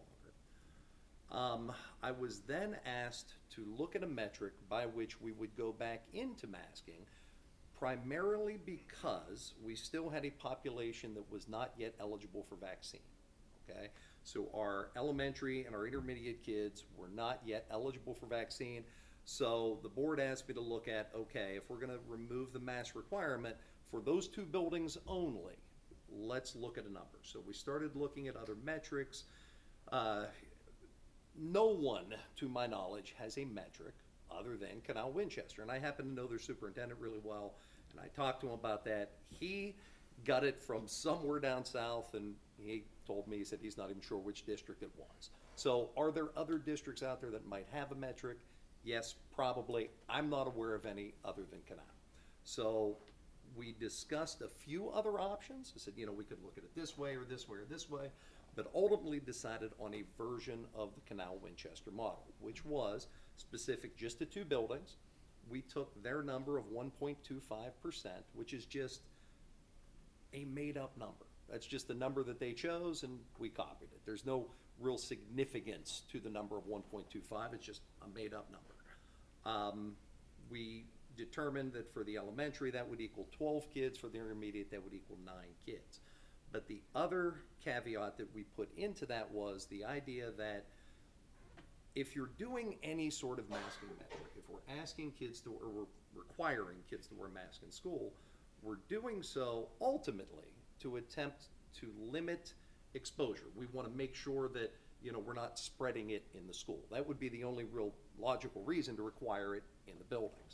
longer. Um, I was then asked to look at a metric by which we would go back into masking, primarily because we still had a population that was not yet eligible for vaccine, okay? So our elementary and our intermediate kids were not yet eligible for vaccine. So the board asked me to look at, okay, if we're gonna remove the mask requirement for those two buildings only, let's look at a number. So we started looking at other metrics. Uh, no one, to my knowledge, has a metric other than Canal Winchester. And I happen to know their superintendent really well, and I talked to him about that. He got it from somewhere down south, and he told me, he said he's not even sure which district it was. So are there other districts out there that might have a metric? Yes, probably. I'm not aware of any other than Canal. So we discussed a few other options. I said, you know, we could look at it this way or this way or this way, but ultimately decided on a version of the Canal Winchester model, which was specific just to two buildings. We took their number of one point two five percent, which is just a made-up number. That's just the number that they chose, and we copied it. There's no real significance to the number of one point two five. It's just a made-up number. Um, we determined that for the elementary, that would equal twelve kids. For the intermediate, that would equal nine kids. But the other caveat that we put into that was the idea that if you're doing any sort of masking metric, if we're asking kids to, or we're requiring kids to wear masks in school, we're doing so ultimately to attempt to limit exposure. We want to make sure that, you know, we're not spreading it in the school. That would be the only real logical reason to require it in the buildings.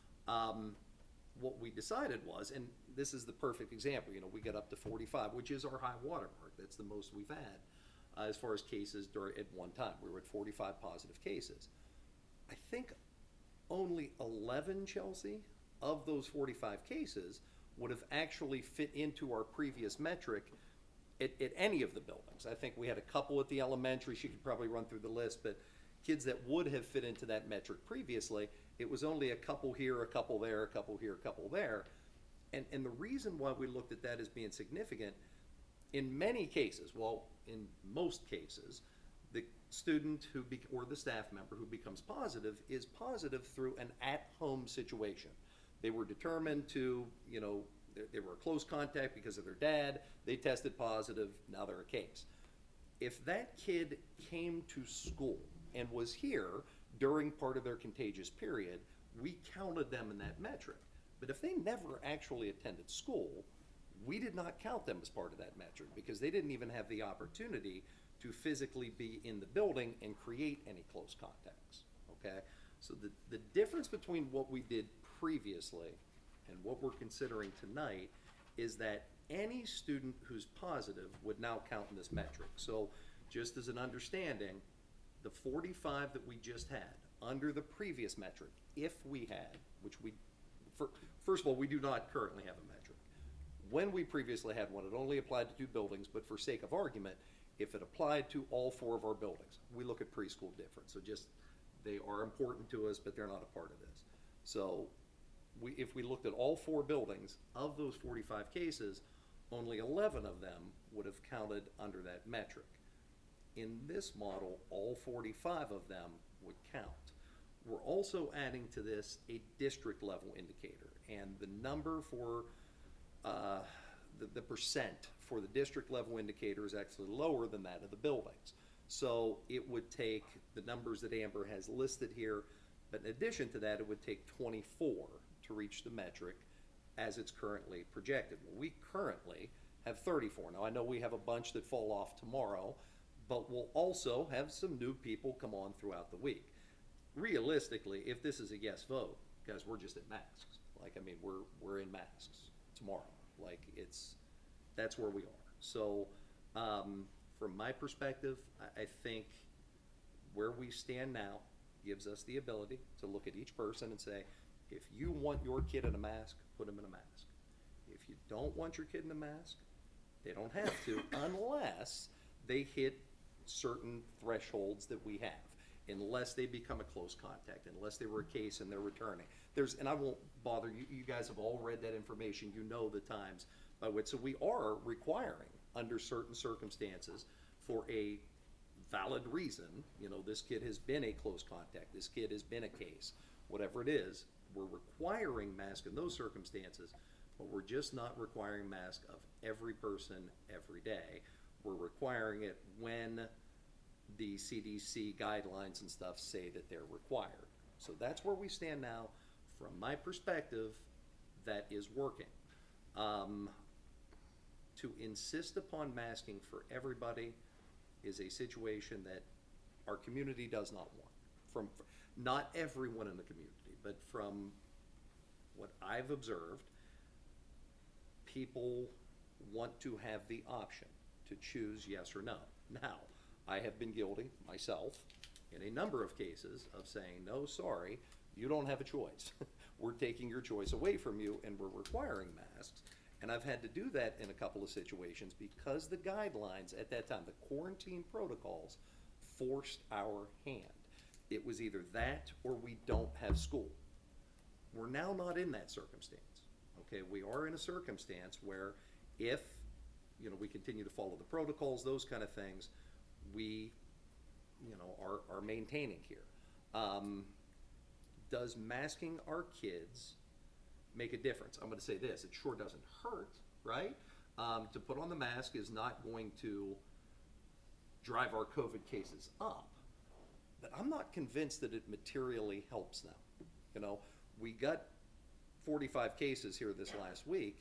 Um, what we decided was, and this is the perfect example, you know, we got up to forty-five, which is our high water mark. That's the most we've had uh, as far as cases during, at one time. We were at forty-five positive cases. I think only eleven, Chelsea, of those forty-five cases would have actually fit into our previous metric at, at any of the buildings. I think we had a couple at the elementary. She could probably run through the list, but kids that would have fit into that metric previously, it was only a couple here, a couple there, a couple here, a couple there. And, and the reason why we looked at that as being significant, in many cases, well, in most cases, the student who be, or the staff member who becomes positive is positive through an at-home situation. They were determined to, you know, they, they were a close contact because of their dad, they tested positive, now they're a case. If that kid came to school and was here during part of their contagious period, we counted them in that metric. But if they never actually attended school, we did not count them as part of that metric because they didn't even have the opportunity to physically be in the building and create any close contacts, okay? So the, the difference between what we did previously and what we're considering tonight is that any student who's positive would now count in this metric. So just as an understanding, the forty-five that we just had under the previous metric, if we had, which we, for, first of all, we do not currently have a metric. When we previously had one, it only applied to two buildings, but for sake of argument, if it applied to all four of our buildings, we look at preschool different. So just, they are important to us, but they're not a part of this. So we, if we looked at all four buildings, of those forty-five cases, only eleven of them would have counted under that metric. In this model, all forty-five of them would count. We're also adding to this a district level indicator, and the number for uh, the, the percent for the district level indicator is actually lower than that of the buildings. So it would take the numbers that Amber has listed here, but in addition to that, it would take twenty-four to reach the metric as it's currently projected. Well, we currently have thirty-four. Now, I know we have a bunch that fall off tomorrow, but we'll also have some new people come on throughout the week. Realistically, if this is a yes vote, guys, we're just in masks. Like, I mean, we're, we're in masks tomorrow. Like, it's, that's where we are. So, um, from my perspective, I, I think where we stand now gives us the ability to look at each person and say, if you want your kid in a mask, put him in a mask. If you don't want your kid in a mask, they don't have to unless they hit certain thresholds that we have, unless they become a close contact, unless they were a case and they're returning. There's, and I won't bother you, you guys have all read that information, you know the times by which, so we are requiring under certain circumstances for a valid reason, you know, this kid has been a close contact, this kid has been a case, whatever it is, we're requiring masks in those circumstances, but we're just not requiring masks of every person every day. We're requiring it when the C D C guidelines and stuff say that they're required. So that's where we stand now. From my perspective, that is working. Um, to insist upon masking for everybody is a situation that our community does not want. From, not everyone in the community, but from what I've observed, people want to have the option to choose yes or no. Now, I have been guilty myself in a number of cases of saying, no, sorry, you don't have a choice. We're taking your choice away from you and we're requiring masks. And I've had to do that in a couple of situations because the guidelines at that time, the quarantine protocols, forced our hand. It was either that or we don't have school. We're now not in that circumstance. Okay, we are in a circumstance where if, you know, we continue to follow the protocols, those kind of things, we, you know, are, are maintaining here. Um, does masking our kids make a difference? I'm going to say this, it sure doesn't hurt, right? Um, to put on the mask is not going to drive our COVID cases up, but I'm not convinced that it materially helps them. You know, we got forty-five cases here this last week.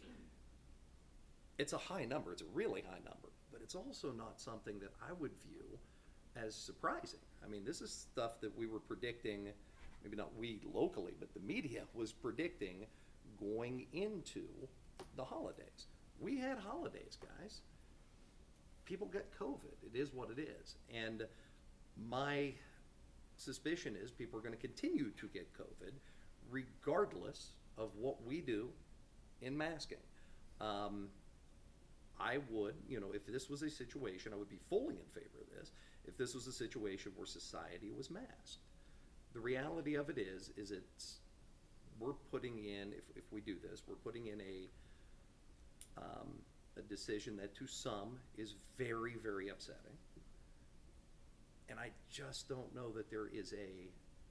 It's a high number, it's a really high number, but it's also not something that I would view as surprising. I mean, this is stuff that we were predicting, maybe not we locally, but the media was predicting going into the holidays. We had holidays, guys. People get COVID. It is what it is. And my suspicion is people are going to continue to get COVID regardless of what we do in masking. Um, I would, you know, if this was a situation, I would be fully in favor of this, if this was a situation where society was masked. The reality of it is, is it's, we're putting in, if, if we do this, we're putting in a, um, a decision that to some is very, very upsetting. And I just don't know that there is a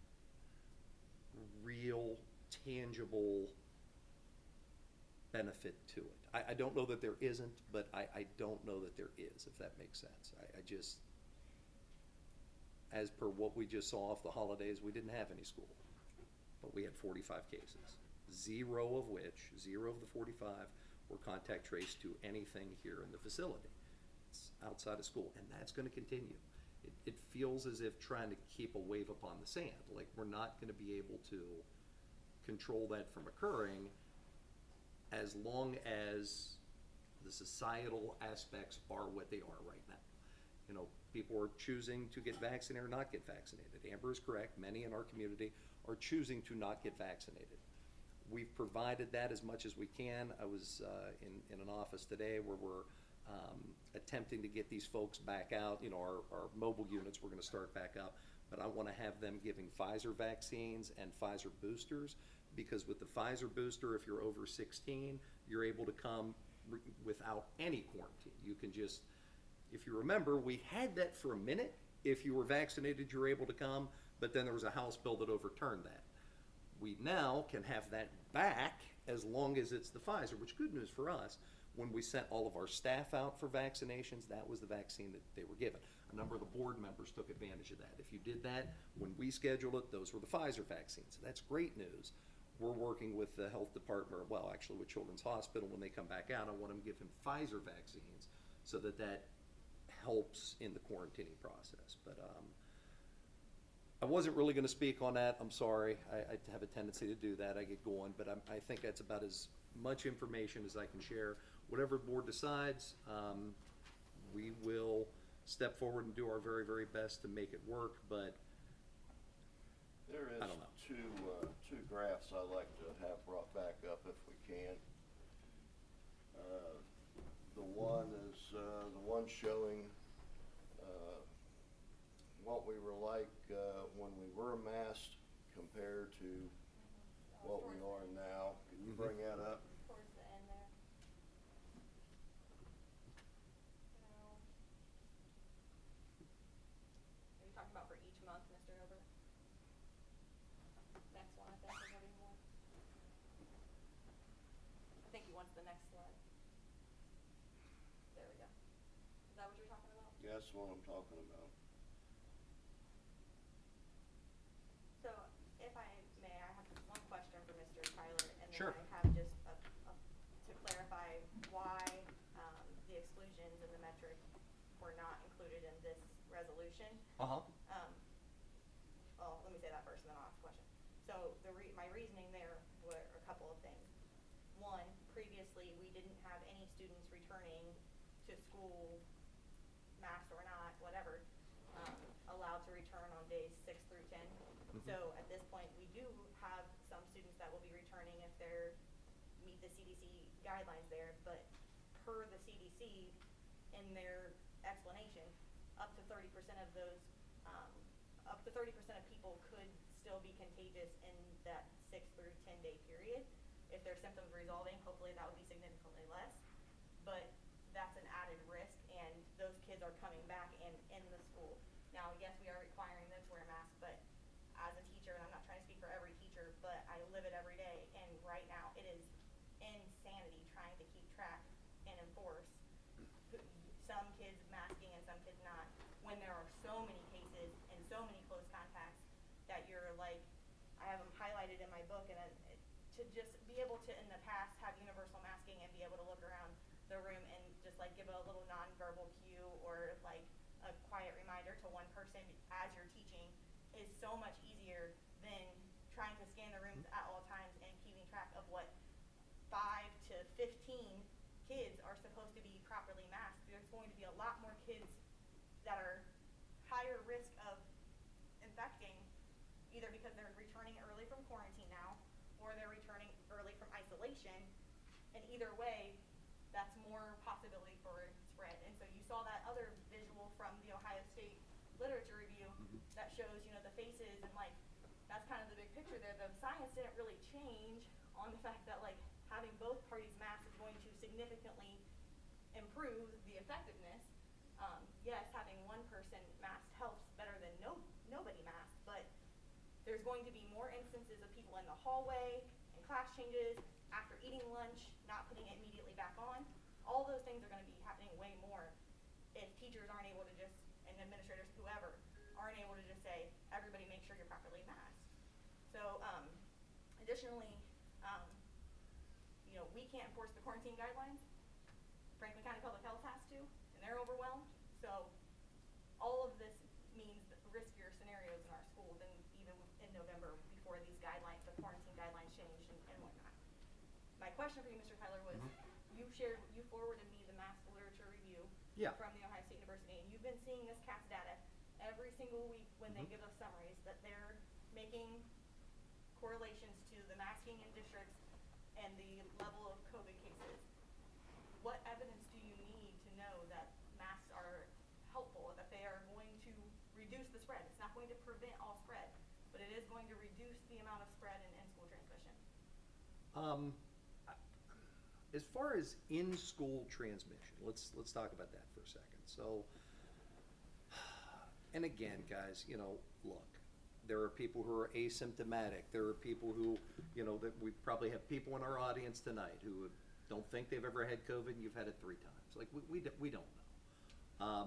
real, tangible benefit to it. I, I don't know that there isn't, but I, I don't know that there is, if that makes sense. I, I just, as per what we just saw off the holidays, we didn't have any school, but we had forty-five cases, zero of which, zero of the forty-five were contact traced to anything here in the facility. It's outside of school, and that's going to continue. It, it feels as if trying to keep a wave upon the sand, like we're not going to be able to control that from occurring as long as the societal aspects are what they are right now. You know, people are choosing to get vaccinated or not get vaccinated. Amber is correct. Many in our community are choosing to not get vaccinated. We've provided that as much as we can. I was uh, in, in an office today where we're um, attempting to get these folks back out. You know, our, our mobile units, we're going to start back up, but I want to have them giving Pfizer vaccines and Pfizer boosters, because with the Pfizer booster, if you're over sixteen, you're able to come re- without any quarantine. You can just, if you remember, we had that for a minute. If you were vaccinated, you were able to come, but then there was a House bill that overturned that. We now can have that back as long as it's the Pfizer, which good news for us. When we sent all of our staff out for vaccinations, that was the vaccine that they were given. A number of the board members took advantage of that. If you did that, when we scheduled it, those were the Pfizer vaccines. That's great news. We're working with the health department, or, well, actually with Children's Hospital. When they come back out, I want them to give him Pfizer vaccines so that that helps in the quarantining process. But um, I wasn't really going to speak on that. I'm sorry. I, I have a tendency to do that. I get going, but I'm, I think that's about as much information as I can share. Whatever the board decides, um, we will step forward and do our very, very best to make it work. But There is I don't know. two, uh, two graphs I'd like to have brought back up if we can. Uh, The one is, uh, the one showing, uh, what we were like, uh, when we were masked compared to what we are now. Can you bring that up? Towards the end there. No. Are you talking about for each month, Mister Hilbert? Next one, I think, is what he wants. I think he wants the next slide. There we go. Is that what you're talking about? Yeah, that's what I'm talking about. So, if I may, I have one question for Mister Tyler, and then Sure. I have just a, a, to clarify why, um, the exclusions in the metric were not included in this resolution. uh-huh. Um, well, let me say that first, and then I'll ask a question. So, the re- my reasoning there were a couple of things. One, previously, we didn't have any students returning to school, masked or not, whatever, um, allowed to return on days six through ten. Mhm. So, at this point, we do have some students that will be returning if they're, meet the C D C guidelines there, but per the C D C, in their explanation, up to thirty percent of those, um, up to thirty percent of people could still be contagious in that six through ten day period. If their symptoms resolving, hopefully that would be significantly less. But that's an added risk, and those kids are coming back and in the school. Now, yes, we are requiring them to wear masks, but as a teacher, and I'm not trying to speak for every teacher, but I live it every day, and right now it is insanity trying to keep track and enforce who- some kids masking and some kids not, when there are so many cases and so many close contacts that you're like, I have them highlighted in my book, and it- it- to just be able to, in the past, have universal masking and be able to look around the room and just like give a little nonverbal cue or like a quiet reminder to one person as you're teaching is so much easier than trying to scan the rooms at all times and keeping track of what five to fifteen kids are supposed to be properly masked. There's going to be a lot more kids that are higher risk of infecting, either because they're returning early from quarantine now, or they're returning early from isolation. And either way, that's more possibility for spread. And so you saw that other visual from the Ohio State Literature Review that shows, you know, the faces, and like, that's kind of the big picture there. The science didn't really change on the fact that like having both parties masked is going to significantly improve the effectiveness. Um, yes, having one person masked helps better than no nobody masked, but there's going to be more instances of people in the hallway, in class changes, after eating lunch, not putting it immediately back on. All those things are going to be happening way more if teachers aren't able to just, and administrators, whoever, aren't able to just say, everybody make sure you're properly masked. So, um, additionally, um, you know, we can't enforce the quarantine guidelines. Franklin County Public Health has to, and they're overwhelmed. So, all of this means that riskier scenarios in our school than even in November before these guidelines, the quarantine guidelines changed and, and whatnot. My question for you, Mister Tyler, was you shared, you forwarded me the mass literature review Yeah. from the Ohio State University, and you've been seeing this C A S data every single week when they Mhm. give us summaries, that they're making correlations to the masking in districts and the level of COVID cases. What evidence do you need to know that masks are helpful, that they are going to reduce the spread? It's not going to prevent all spread, but it is going to reduce the amount of spread and in-school transmission. Um, I- as far as in-school transmission, let's let's talk about that for a second. So, and again, guys, you know, look, there are people who are asymptomatic. There are people who, you know, that we probably have people in our audience tonight who don't think they've ever had COVID, and you've had it three times. Like we we, d- we don't know. Um,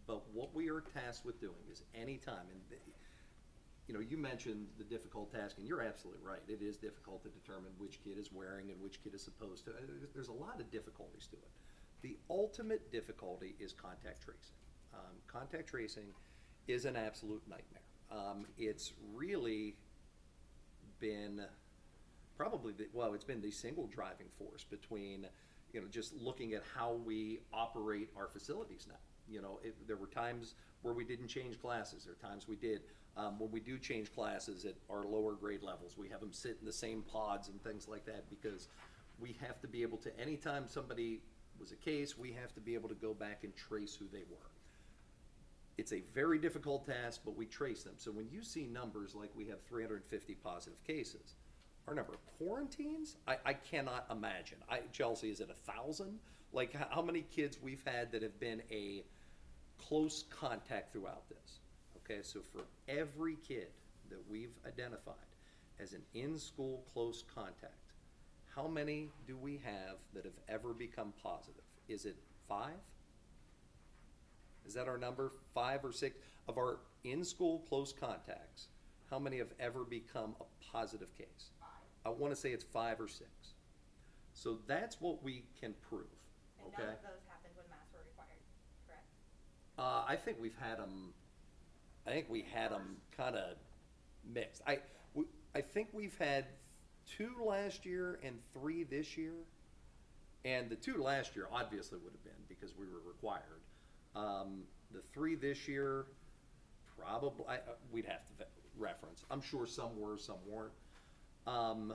But what we are tasked with doing is anytime, and the- you know, you mentioned the difficult task, and you're absolutely right. It is difficult to determine which kid is wearing and which kid is supposed to. There's- There's a lot of difficulties to it. The ultimate difficulty is contact tracing. Um, contact tracing is an absolute nightmare. Um, it's really been probably, the, well, it's been the single driving force between, you know, just looking at how we operate our facilities now. You know, it, there were times where we didn't change classes. There are times we did. Um, when we do change classes at our lower grade levels, we have them sit in the same pods and things like that because we have to be able to, anytime somebody was a case, we have to be able to go back and trace who they were. It's a very difficult task, but we trace them. So when you see numbers like we have three hundred fifty positive cases, our number of quarantines, I, I cannot imagine. I, Chelsea, is it a thousand? Like how, how many kids we've had that have been a close contact throughout this? Okay, so for every kid that we've identified as an in-school close contact, how many do we have that have ever become positive? Is it five? Is that our number? Five or six? Of our in-school close contacts, how many have ever become a positive case? Five. I want to say it's five or six. So that's what we can prove, And okay? none of those happened when masks were required, correct? Uh, I think we've had them, I think we had them kind of mixed. I, we, I think we've had two last year and three this year. And the two last year obviously would have been because we were required. Um, the three this year, probably, I, uh, we'd have to ve- reference. I'm sure some were, some weren't. Um,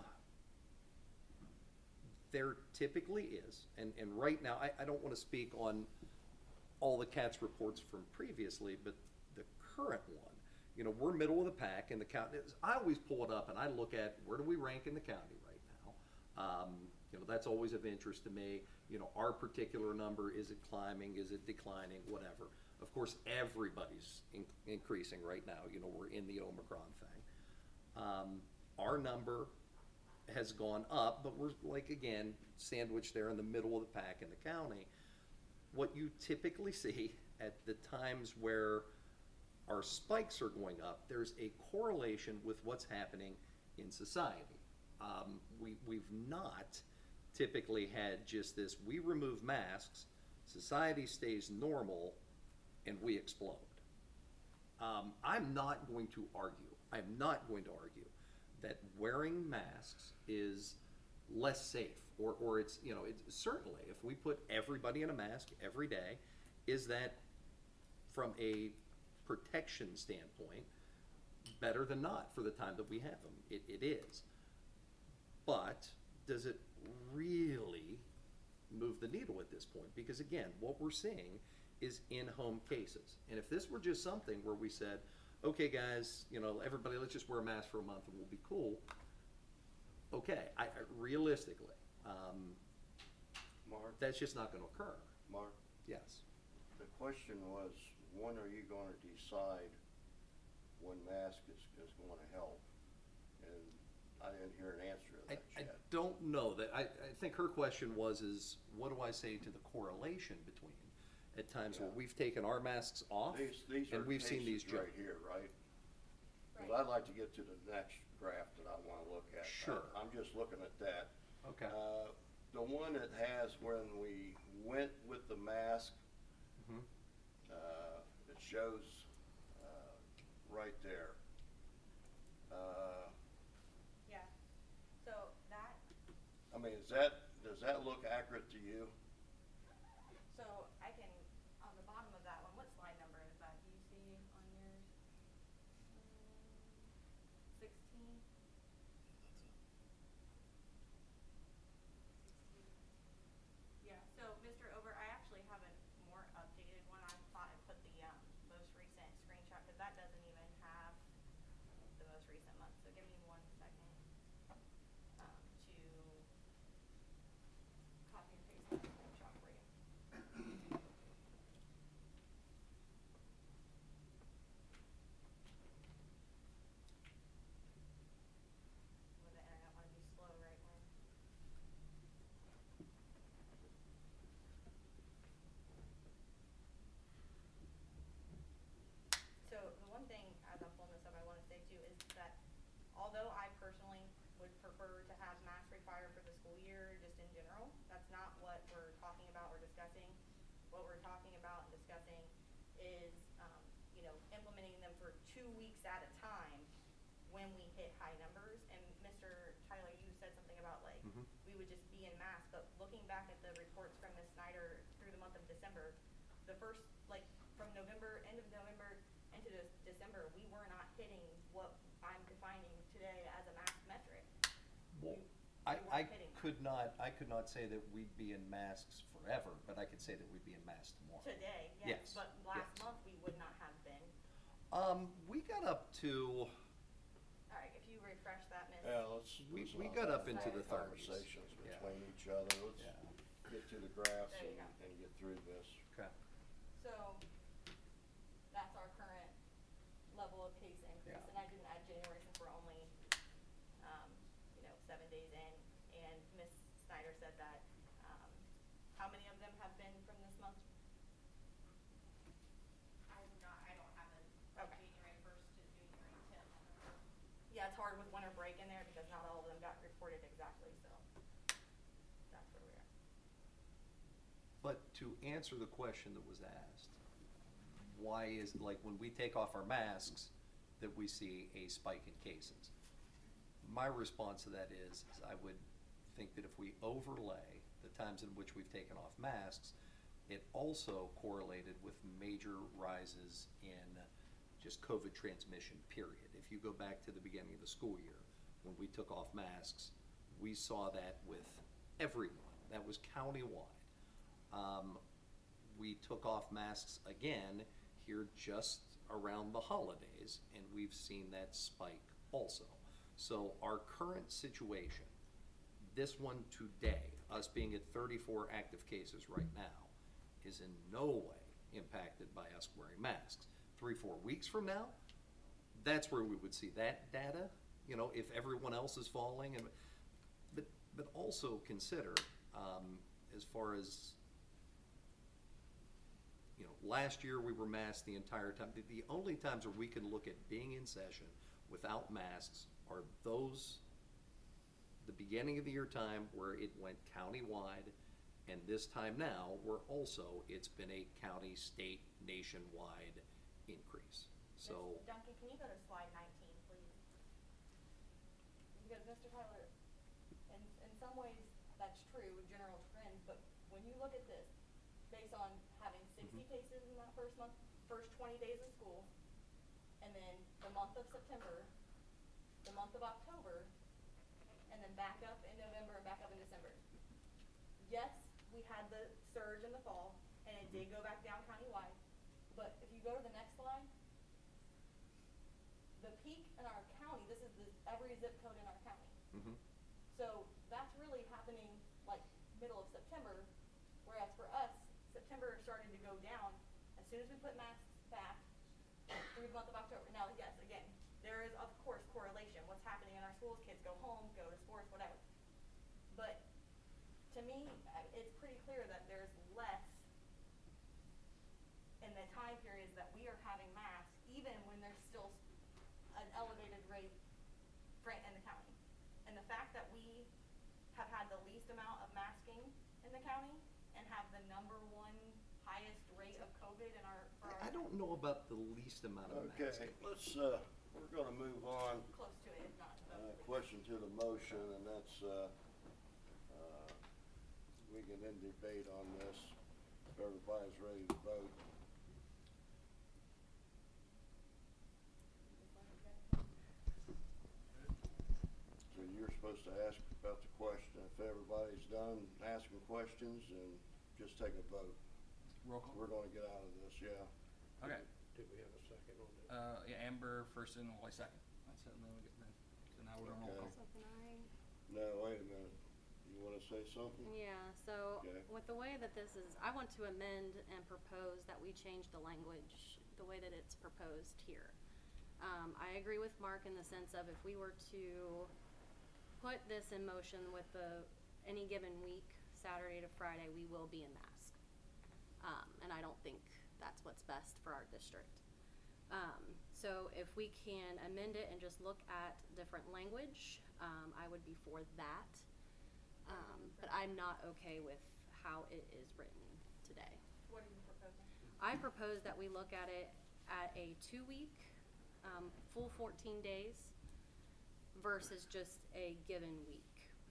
there typically is, and, and right now, I, I don't want to speak on all the CATS reports from previously, but the current one, you know, we're middle of the pack in the county. I always pull it up and I look at where do we rank in the county right now. Um, you know, that's always of interest to me. You know, our particular number, is it climbing, is it declining, whatever. Of course, everybody's in, increasing right now. You know, we're in the Omicron thing. Um, our number has gone up, but we're like, again, sandwiched there in the middle of the pack in the county. What you typically see at the times where our spikes are going up, there's a correlation with what's happening in society. Um, we, we've not typically had just this, we remove masks, society stays normal, and we explode. Um, I'm not going to argue, I'm not going to argue that wearing masks is less safe, or, or it's, you know, it's certainly, if we put everybody in a mask every day, is that from a protection standpoint better than not for the time that we have them? It, it is. But does it really move the needle at this point? Because again, what we're seeing is in-home cases. And if this were just something where we said, okay guys, you know, everybody, let's just wear a mask for a month and we'll be cool. Okay, I, I realistically, um, Mark, that's just not gonna occur. Mark, Yes. the question was, when are you gonna decide when mask is, is gonna help? And I didn't hear an answer to I, that I yet. don't know that, I, I think her question was is, what do I say to the correlation between, at times where Yeah. we've taken our masks off, These, these are and we've seen these cases jump. right here, right? Cause Right. I'd like to get to the next graph that I wanna look at. Sure. I- I'm just looking at that. Okay. Uh, the one that has when we went with the mask, Mhm. uh, it shows, uh, right there. Uh, Yeah, so that, I mean, is that, does that look accurate to you? so I can, on the bottom of that one, what slide number is that, do you see on yours? Um, Sixteen? Yeah, so Mister Ober, I actually have a more updated one. I thought I put the, um, most recent screenshot, cause that doesn't even have the most recent month, so give me one second, um, to copy and paste that screenshot for you. With the internet, wanna be slow right when. discussing, what we're talking about and discussing is, um, you know, implementing them for two weeks at a time when we hit high numbers. And Mister Tyler, you said something about like, Mhm. we would just be in mass, but looking back at the reports from Miz Snyder through the month of December, the first, like, from November, end of November into de- December, we were not hitting what I'm defining today as a mass metric. Well, We- I, we weren't I hitting that. could not, I could not say that we'd be in masks forever, but I could say that we'd be in masks tomorrow. Today, Yes, yes, but last yes. month we would not have been. Um, we got up to, All right, if you refresh that, Miz. Yeah, let's. We- let's we not got have up into any the thirties. Conversations Yeah. between each other, let's Yeah. get to the graphs There you and, go. and get through this. okay, So, that's our current level of case increase, Yeah. and I didn't add January since we're only, um, you know, seven days in, and Miz Snyder said that, um, how many of them have been from this month? I'm not, I don't have a, like, Okay. January first to January tenth number. Yeah, it's hard with winter break in there because not all of them got reported exactly, so that's where we are. but to answer the question that was asked, why is, like, when we take off our masks, that we see a spike in cases? My response to that is, is I would think that if we overlay the times in which we've taken off masks, it also correlated with major rises in just COVID transmission, period. If you go back to the beginning of the school year, when we took off masks, we saw that with everyone. That was countywide. Um, we took off masks again here just around the holidays, and we've seen that spike also. So our current situation, this one today, us being at thirty-four active cases right now, is in no way impacted by us wearing masks. Three, four weeks from now, that's where we would see that data, you know, if everyone else is falling. And but but also consider, um, as far as, you know, last year we were masked the entire time. The, the only times where we can look at being in session without masks are those, the beginning of the year time where it went countywide, and this time now where also it's been a county, state, nationwide increase. So, Miz Duncan, can you go to slide nineteen, please? Because Mister Tyler, in, in some ways, that's true, general trend, but when you look at this, based on having sixty Mhm. cases in that first month, first twenty days of school, and then the month of September, the month of October, and then back up in November and back up in December. Yes, we had the surge in the fall, and it did go back down countywide, but if you go to the next slide, the peak in our county, this is the, every zip code in our county. mhm. So that's really happening like middle of September, whereas for us, September started to go down as soon as we put masks back through the month of October. Now, yes, again, there is of course correlation. What's happening in our schools, kids go home, go to sports, whatever. But to me, I- it's pretty clear that there's less in the time periods that we are having masks, even when there's still an elevated rate right in the county. And the fact that we have had the least amount of masking in the county and have the number one highest rate of COVID in our, for our. I don't know about the least amount of Okay, masking. let's, uh, we're gonna move on. Close to it, if not. Uh, question to the motion, and that's, uh, uh, we can then debate on this if everybody's ready to vote. So you're supposed to ask about the question. If everybody's done asking questions, then just take a vote. Roll call. We're gonna get out of this, yeah. Okay. Did we have a second on that? Uh, yeah, Amber first and Wally second. That's it, and then we get, then, so now we're on roll Okay. call. So can I? No, wait a minute. You wanna say something? Yeah, so Okay. with the way that this is, I want to amend and propose that we change the language, the way that it's proposed here. Um, I agree with Mark in the sense of if we were to put this in motion with the, any given week, Saturday to Friday, we will be in mask. Um, and I don't think that's what's best for our district. Um, so if we can amend it and just look at different language, um, I would be for that. Um, but I'm not okay with how it is written today. What are you proposing? I propose that we look at it at a two-week, um, full fourteen days versus just a given week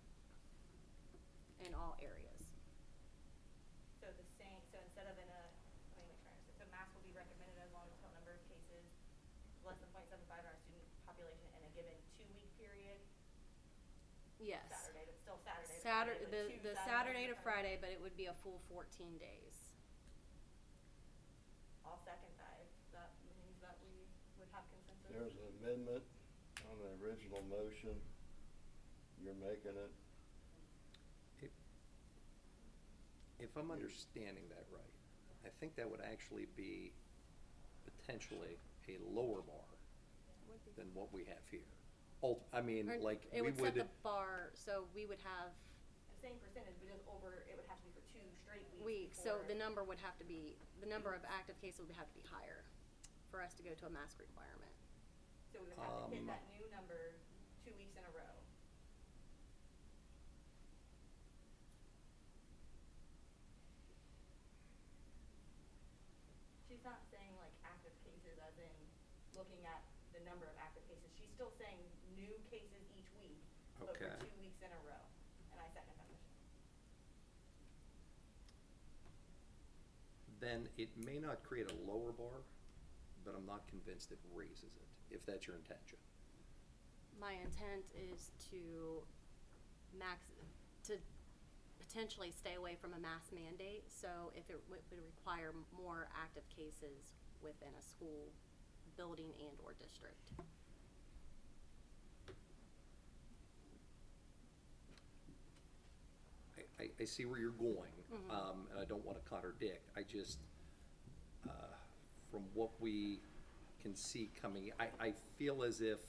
in all areas. So the same, so instead of in a, let me make sure I understand, so mask will be recommended as long as total number of cases less than point seven five in our student population in a given two-week period. Yes. Saturday, but still Saturday to Saturday, Friday, but the, two the Saturdays Saturday to Friday. Friday, but it would be a full fourteen days. I'll second that, if that means that we would have consensus. There's an amendment on the original motion. You're making it. If, if I'm understanding that right, I think that would actually be potentially a lower bar Would be. than what we have here. Ult- I mean, Or like, it we would would. set the bar, so we would have The same percentage, but just over, it would have to be for two straight weeks. weeks, so before- the number would have to be, the number of active cases would have to be higher for us to go to a mask requirement. So we would have to hit Um, that new number two weeks in a row. She's not saying like active cases as in looking at the number of active cases. She's still saying new cases each week, but for Okay. two weeks in a row. And I second that motion. Then it may not create a lower bar, but I'm not convinced it raises it, if that's your intention. My intent is to max, to potentially stay away from a mask mandate, so if it would would require more active cases within a school building and or district. I, I, I see where you're going, Mhm. um, and I don't wanna contradict, I just, uh, from what we can see coming, I, I feel as if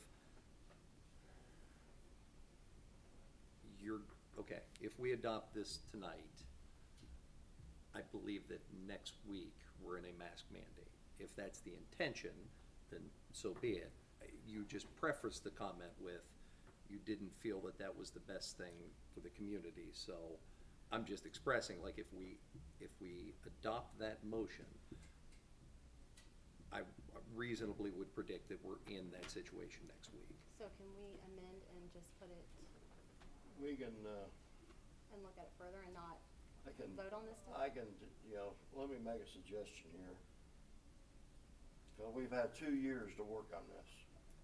you're, okay, if we adopt this tonight, I believe that next week, we're in a mask mandate. If that's the intention, then so be it. You just prefaced the comment with, you didn't feel that that was the best thing for the community, so I'm just expressing, like, if we, if we adopt that motion, I reasonably would predict that we're in that situation next week. So can we amend and just put it We can, uh, and look at it further and not I can. vote on this stuff? I can, you know, let me make a suggestion here. So we've had two years to work on this.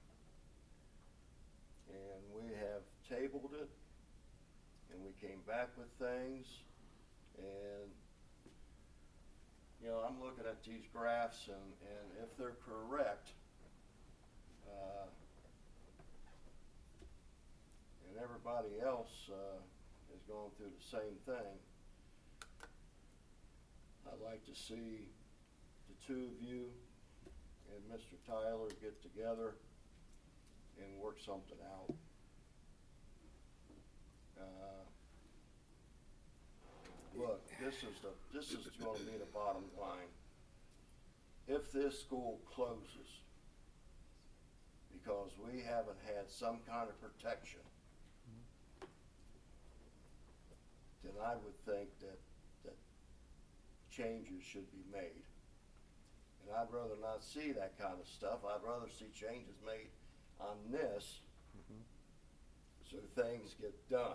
And we have tabled it, and we came back with things, and, you know, I'm looking at these graphs, and, and if they're correct, uh, and everybody else, uh, is going through the same thing, I'd like to see the two of you and Mister Tyler get together and work something out. Uh, Look, this is the, this is gonna be the bottom line. If this school closes because we haven't had some kind of protection, then I would think that, that changes should be made. And I'd rather not see that kind of stuff. I'd rather see changes made on this so things get done.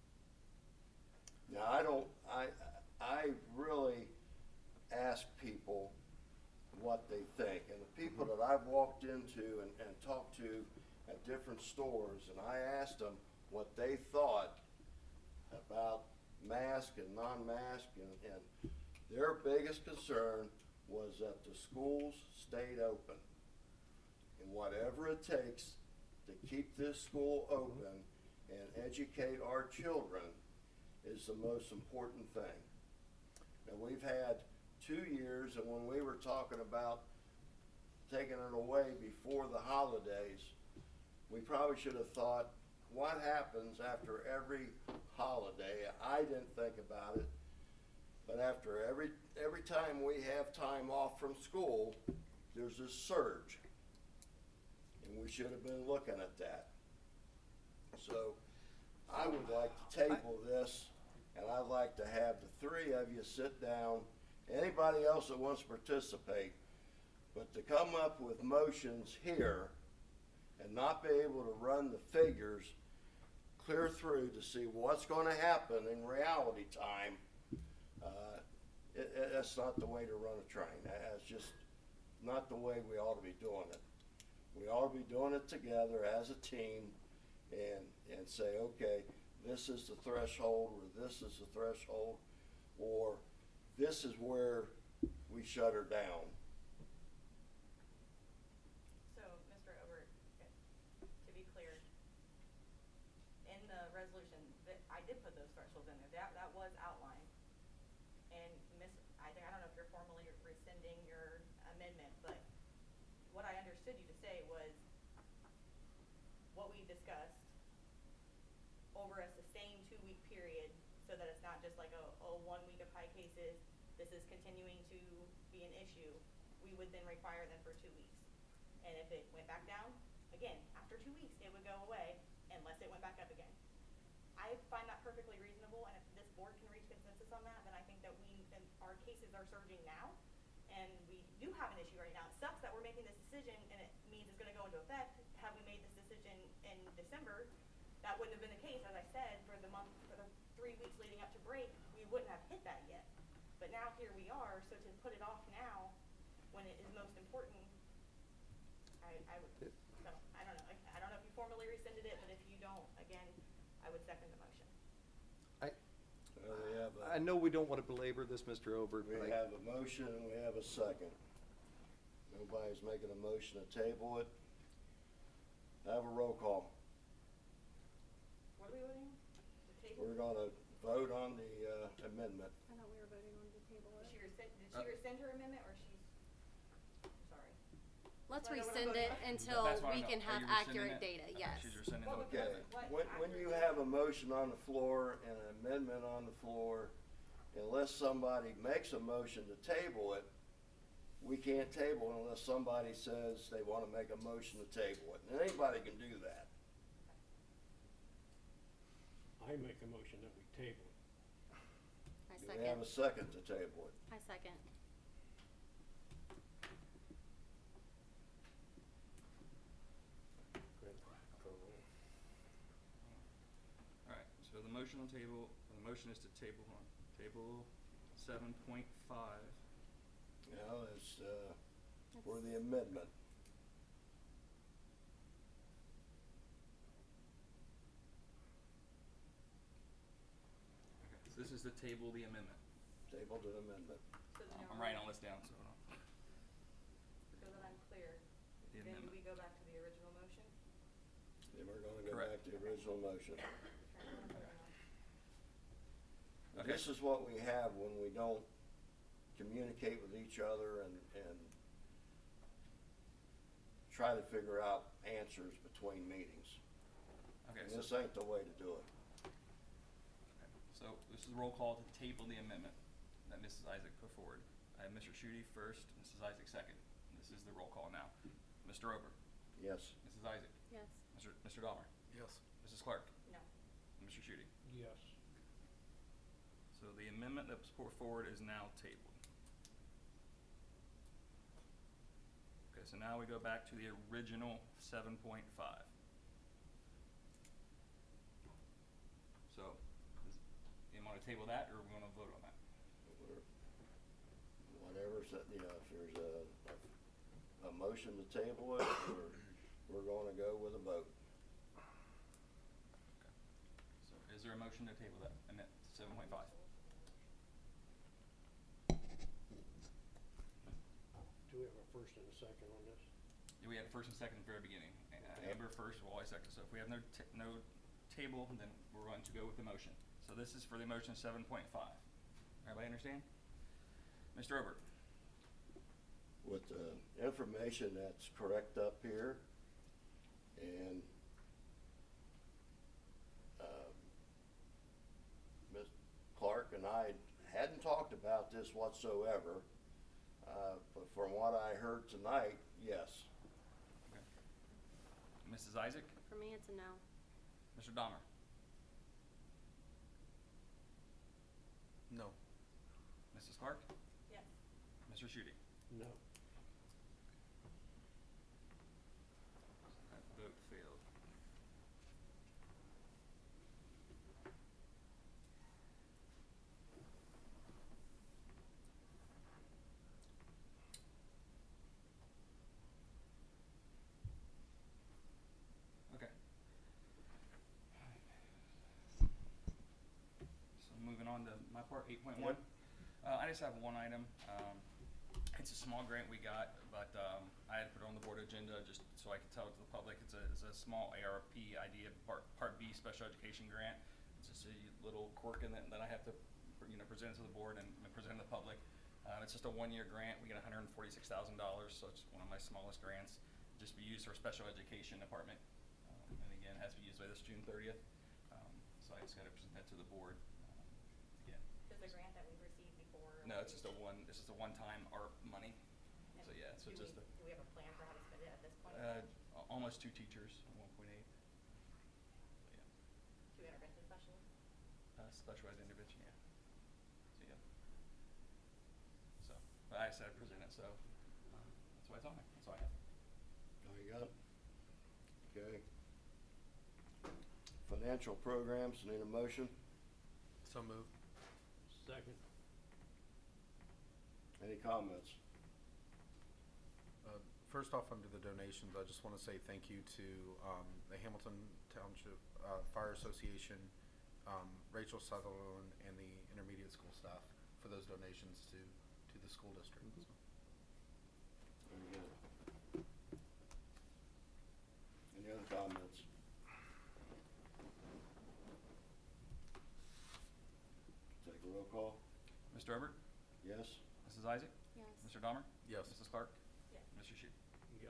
Now, I don't, I, I really ask people what they think. And the people that I've walked into and, and talked to at different stores, and I asked them what they thought about mask and non-mask, and, and their biggest concern was that the schools stayed open. And whatever it takes to keep this school open and educate our children is the most important thing. Now, we've had two years, and when we were talking about taking it away before the holidays, we probably should have thought, what happens after every holiday? I didn't think about it, but after every, every time we have time off from school, there's this surge. And we should have been looking at that. So I would like to table this and I'd like to have the three of you sit down, anybody else that wants to participate, but to come up with motions here and not be able to run the figures clear through to see what's gonna happen in reality time, uh, it, it, that's not the way to run a train. That's just not the way we ought to be doing it. We ought to be doing it together as a team and, and say, okay, this is the threshold, or this is the threshold, or this is where we shut her down. So, Mister Obert, to be clear, in the resolution, that I did put those thresholds in there. That, that was outlined. And Miss, I think, I don't know if you're formally rescinding your amendment, but what I understood you to say was what we discussed over a sustained two-week period, so that it's not just like a, a one week of high cases, this is continuing to be an issue, we would then require them for two weeks. And if it went back down, again, after two weeks, it would go away unless it went back up again. I find that perfectly reasonable, and if this board can reach consensus on that, then I think that we, and our cases are surging now, and we do have an issue right now. It sucks that we're making this decision, and it means it's gonna go into effect. Had we made this decision in December, that wouldn't have been the case, as I said, for the month, for the three weeks leading up to break, we wouldn't have hit that yet. But now here we are, so to put it off now, when it is most important, I, I would, so, I don't know, I, I don't know if you formally rescinded it, but if you don't, again, I would second the motion. I, Uh, we have a- I know we don't want to belabor this, Mister Obert, We but I, have a motion and we have a second. Nobody's making a motion to table it. Have a roll call. What are we voting? The table? We're gonna vote on the uh, amendment. I thought we were voting on the table. Did she rescind, did Uh, she rescind her amendment, or she's, I'm sorry. Let's I know what I'm rescind voting it on. until That's what I we know. can Are have you rescinding accurate it? data, Okay, yes. She's rescinding What the would- Okay, What when, when you accurate- have a motion on the floor and an amendment on the floor, unless somebody makes a motion to table it, we can't table it unless somebody says they wanna make a motion to table it, and anybody can do that. I make a motion that we table it. I Do we have second. a second to table it? I second. Good. Call roll. Alright, so the motion on table, the motion is to table on, table seven point five. No, it's, uh, for the amendment. Okay, so this is to table the amendment. Table to amendment. So then I'm are writing we- all this down, so hold on. So that I'm clear, The then do we amendment. go back to the original motion? Then we're gonna go Correct. back to the original motion. Okay, what am I voting on? Okay. This is what we have when we don't communicate with each other and, and try to figure out answers between meetings. Okay, And so, this ain't the way to do it. okay, so this is a roll call to table the amendment that Missus Isaac put forward. I have Mister Schutte first, Missus Isaac second. This is the roll call now. Mister Ober, Yes. Missus Isaac, Yes. Mister Mister Dahmer, Yes. Missus Clark, No. and Mister Schutte. Yes. So the amendment that was put forward is now tabled. Okay, so now we go back to the original seven point five. So, is, you wanna table that, or we wanna vote on that? We're- Whatever, so, you know, if there's a, a, a motion to table it, we're, we're gonna go with a vote. Okay. So is there a motion to table that amendment, seven point five? Do we have a first and a second on this? Yeah, we had a first and second at the very beginning. Uh, Yep. Amber first, Wally second. So if we have no ta- no table, then we're going to go with the motion. So this is for the motion seven point five. Everybody understand? Mister Obert? With the information that's correct up here, and, um, Miz Clark and I hadn't talked about this whatsoever, uh, but from what I heard tonight, yes. Okay. Missus Isaac? For me, it's a no. Mister Dahmer? Missus Clark? Yes. Mister Shooty? No. That vote failed. Okay. So moving on to my part, eight point one. Uh, I just have one item. Um, it's a small grant we got, but, um, I had to put it on the board agenda just so I could tell it to the public. It's a, it's a small A R P idea, part, part B special education grant. It's just a little quirk in that, that I have to, you know, present to the board and and present to the public. Uh, it's just a one-year grant. We get one hundred forty-six thousand dollars, so it's one of my smallest grants. Just be used for special education department. Um, and again, it has to be used by this June thirtieth. Um, so I just gotta present that to the board, um, again. Does the grant that we received before? No, it's just a one, it's just a one-time A R P money. And So yeah, so do it's just we- a, Do we have a plan for how to spend it at this point? uh, a- almost two teachers, one point eight. So yeah, Two intervention specialists? uh, specialized intervention, yeah. So yeah. So, but I said I present it, so, um, that's why it's on there, that's all I have. All you got? Okay. Financial programs, need a motion? So moved. Second. Any comments? Uh, First off, under the donations, I just want to say thank you to um, the Hamilton Township uh, Fire Association, um, Rachel Sutherland, and the intermediate school staff for those donations to, to the school district. So. Very good. Any other comments? Take a roll call. Mister Herbert? Yes? Missus Isaac? Yes. Mister Dahmer? Yes. Missus Clark? Yes. Mister Shute? Yes.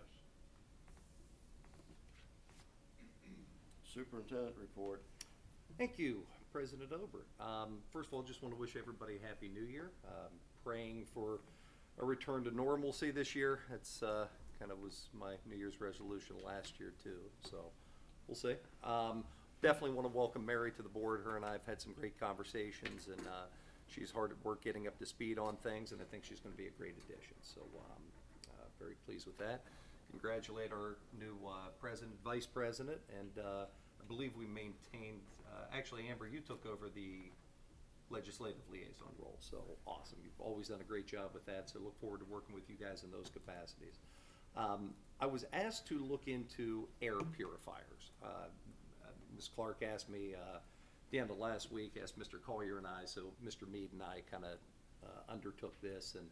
Superintendent report. Thank you, President Obert. Um, first of all, just want to wish everybody a Happy New Year. Um, praying for a return to normalcy this year. It's uh, kind of was my New Year's resolution last year too, so we'll see. Um, definitely want to welcome Mary to the board. Her and I have had some great conversations, and uh, she's hard at work getting up to speed on things, and I think she's going to be a great addition. So um, uh, very pleased with that. Congratulate our new uh, president, vice president, and uh, I believe we maintained, uh, actually, Amber, you took over the legislative liaison role, so awesome. You've always done a great job with that, so look forward to working with you guys in those capacities. Um, I was asked to look into air purifiers. Uh, uh, Miz Clark asked me, uh, at the end of last week, asked Mister Collier and I, so Mister Mead and I kind of uh, undertook this and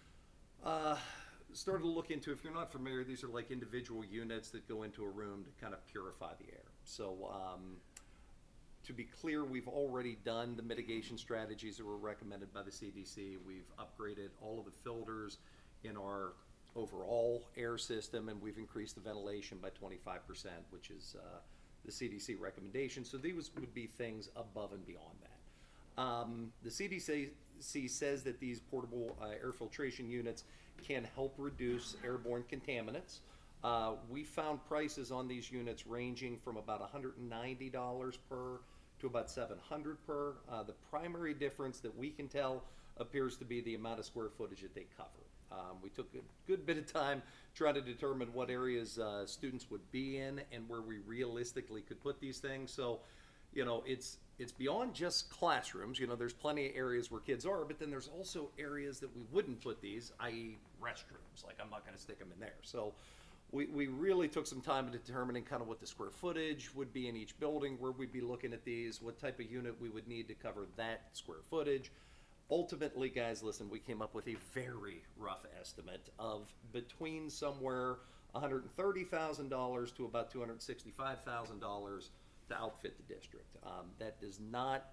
uh, started to look into, if you're not familiar, these are like individual units that go into a room to kind of purify the air. So um, to be clear, we've already done the mitigation strategies that were recommended by the C D C. We've upgraded all of the filters in our overall air system, and we've increased the ventilation by twenty-five percent, which is uh, the C D C recommendation. So these would be things above and beyond that. Um, the C D C says that these portable uh, air filtration units can help reduce airborne contaminants. Uh, we found prices on these units ranging from about one hundred ninety dollars per to about seven hundred dollars per. Uh, the primary difference that we can tell appears to be the amount of square footage that they cover. Um, we took a good bit of time trying to determine what areas uh, students would be in and where we realistically could put these things. So, you know, it's it's beyond just classrooms. You know, there's plenty of areas where kids are, but then there's also areas that we wouldn't put these, that is restrooms. Like, I'm not going to stick them in there. So we, we really took some time in determining kind of what the square footage would be in each building, where we'd be looking at these, what type of unit we would need to cover that square footage. Ultimately, guys, listen, we came up with a very rough estimate of between somewhere one hundred thirty thousand dollars to about two hundred sixty-five thousand dollars to outfit the district. Um, that does not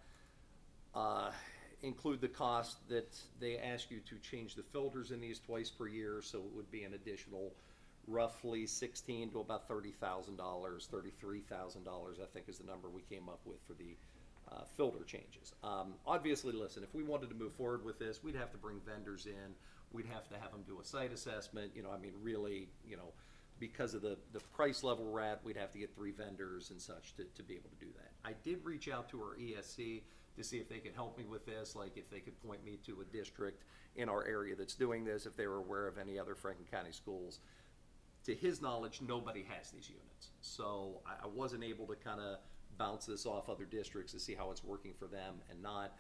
uh, include the cost that they ask you to change the filters in these twice per year, so it would be an additional roughly sixteen to about thirty thousand dollars, thirty-three thousand dollars, I think is the number we came up with for the uh, filter changes. Um, obviously, listen, if we wanted to move forward with this, we'd have to bring vendors in. We'd have to have them do a site assessment. You know, I mean, really, you know, because of the, the price level we're at, we'd have to get three vendors and such to, to be able to do that. I did reach out to our E S C to see if they could help me with this, like if they could point me to a district in our area that's doing this, if they were aware of any other Franklin County schools. To his knowledge, nobody has these units. So I, I wasn't able to kind of bounce this off other districts to see how it's working for them and not.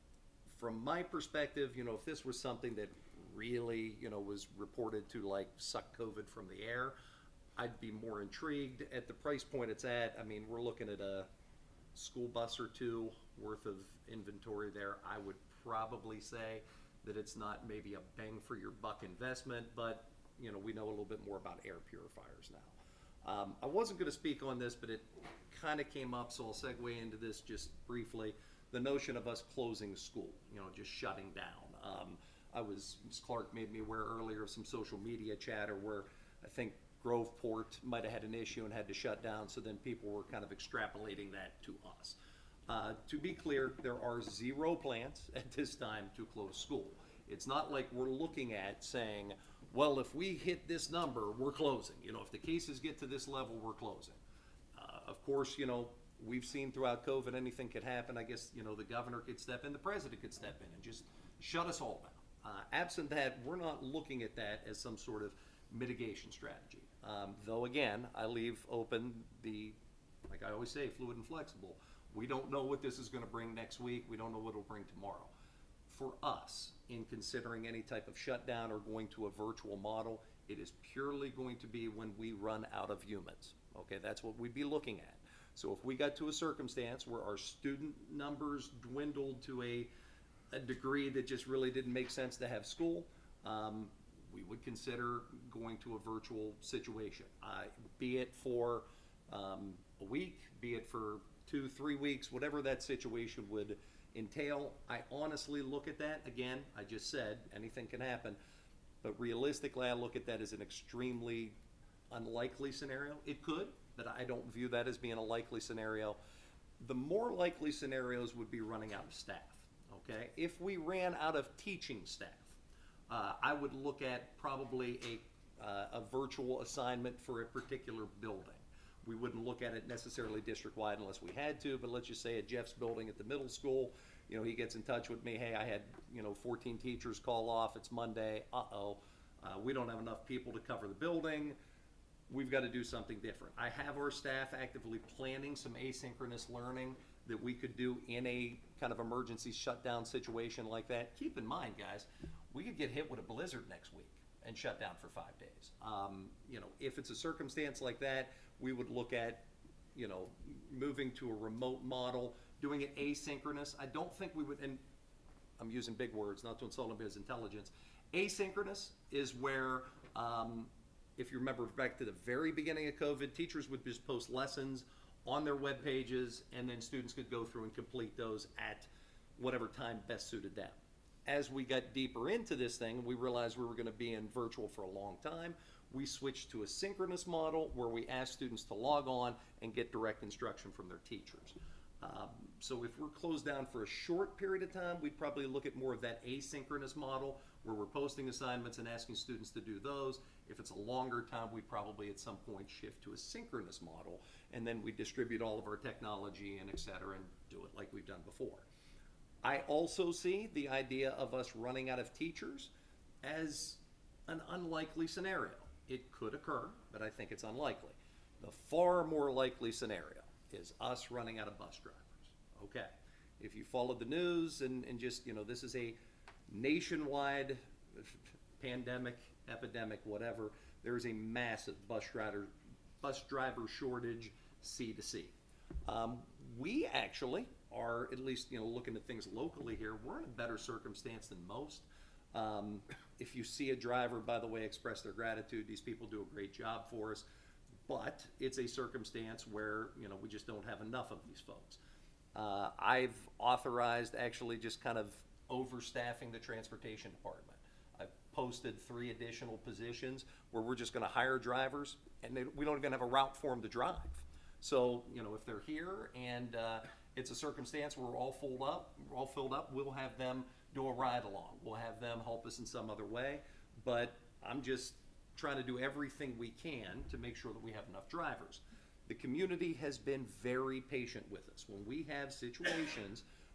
From my perspective, you know, if this was something that really, you know, was reported to like suck COVID from the air, I'd be more intrigued. At the price point it's at, I mean, we're looking at a school bus or two worth of inventory there. I would probably say that it's not maybe a bang for your buck investment, but you know, we know a little bit more about air purifiers now. Um, I wasn't going to speak on this, but it kind of came up, so I'll segue into this just briefly. The notion of us closing school, you know, just shutting down. Um, I was, Miz Clark made me aware earlier of some social media chatter where I think Groveport might have had an issue and had to shut down, so then people were kind of extrapolating that to us. Uh, to be clear, there are zero plans at this time to close school. It's not like we're looking at saying, well, if we hit this number, we're closing. You know, if the cases get to this level, we're closing. Uh, of course, you know, we've seen throughout COVID, anything could happen. I guess, you know, the governor could step in, the president could step in and just shut us all down. Uh, absent that, we're not looking at that as some sort of mitigation strategy. Um, though again, I leave open the, like I always say, fluid and flexible. We don't know what this is going to bring next week. We don't know what it'll bring tomorrow. For us, in considering any type of shutdown or going to a virtual model, it is purely going to be when we run out of humans. Okay, that's what we'd be looking at. So if we got to a circumstance where our student numbers dwindled to a, a degree that just really didn't make sense to have school, um, we would consider going to a virtual situation, uh, be it for um, a week, be it for two, three weeks, whatever that situation would entail. I honestly look at that, again, I just said, anything can happen, but realistically I look at that as an extremely unlikely scenario. It could, but I don't view that as being a likely scenario. The more likely scenarios would be running out of staff, okay? If we ran out of teaching staff, uh, I would look at probably a, uh, a virtual assignment for a particular building. We wouldn't look at it necessarily district-wide unless we had to, but let's just say at Jeff's building at the middle school, you know, he gets in touch with me, hey, I had, you know, fourteen teachers call off, it's Monday, uh-oh, uh, we don't have enough people to cover the building, we've got to do something different. I have our staff actively planning some asynchronous learning that we could do in a kind of emergency shutdown situation like that. Keep in mind, guys, we could get hit with a blizzard next week and shut down for five days. Um, you know, if it's a circumstance like that, we would look at, you know, moving to a remote model, doing it asynchronous. I don't think we would, and I'm using big words, not to insult anybody's intelligence. Asynchronous is where, um, if you remember back to the very beginning of COVID, teachers would just post lessons on their web pages, and then students could go through and complete those at whatever time best suited them. As we got deeper into this thing, we realized we were going to be in virtual for a long time. We switched to a synchronous model where we ask students to log on and get direct instruction from their teachers. Um, so if we're closed down for a short period of time, we'd probably look at more of that asynchronous model where we're posting assignments and asking students to do those. If it's a longer time, we probably at some point shift to a synchronous model, and then we distribute all of our technology and et cetera and do it like we've done before. I also see the idea of us running out of teachers as an unlikely scenario. It could occur, but I think it's unlikely. The far more likely scenario is us running out of bus drivers. Okay, if you followed the news and, and just, you know, this is a nationwide pandemic, epidemic, whatever, there's a massive bus driver, bus driver shortage, C to C. Um, we actually are, at least, you know, looking at things locally here, we're in a better circumstance than most. Um, if you see a driver, by the way, express their gratitude. These people do a great job for us, but it's a circumstance where, you know, we just don't have enough of these folks. Uh, I've authorized actually just kind of overstaffing the transportation department. I've posted three additional positions where we're just going to hire drivers, and they, we don't even have a route for them to drive. So, you know, if they're here and uh, it's a circumstance where we're all filled up, we're all filled up, we'll have them do a ride along. We'll have them help us in some other way. But I'm just trying to do everything we can to make sure that we have enough drivers. The community has been very patient with us. When we have situations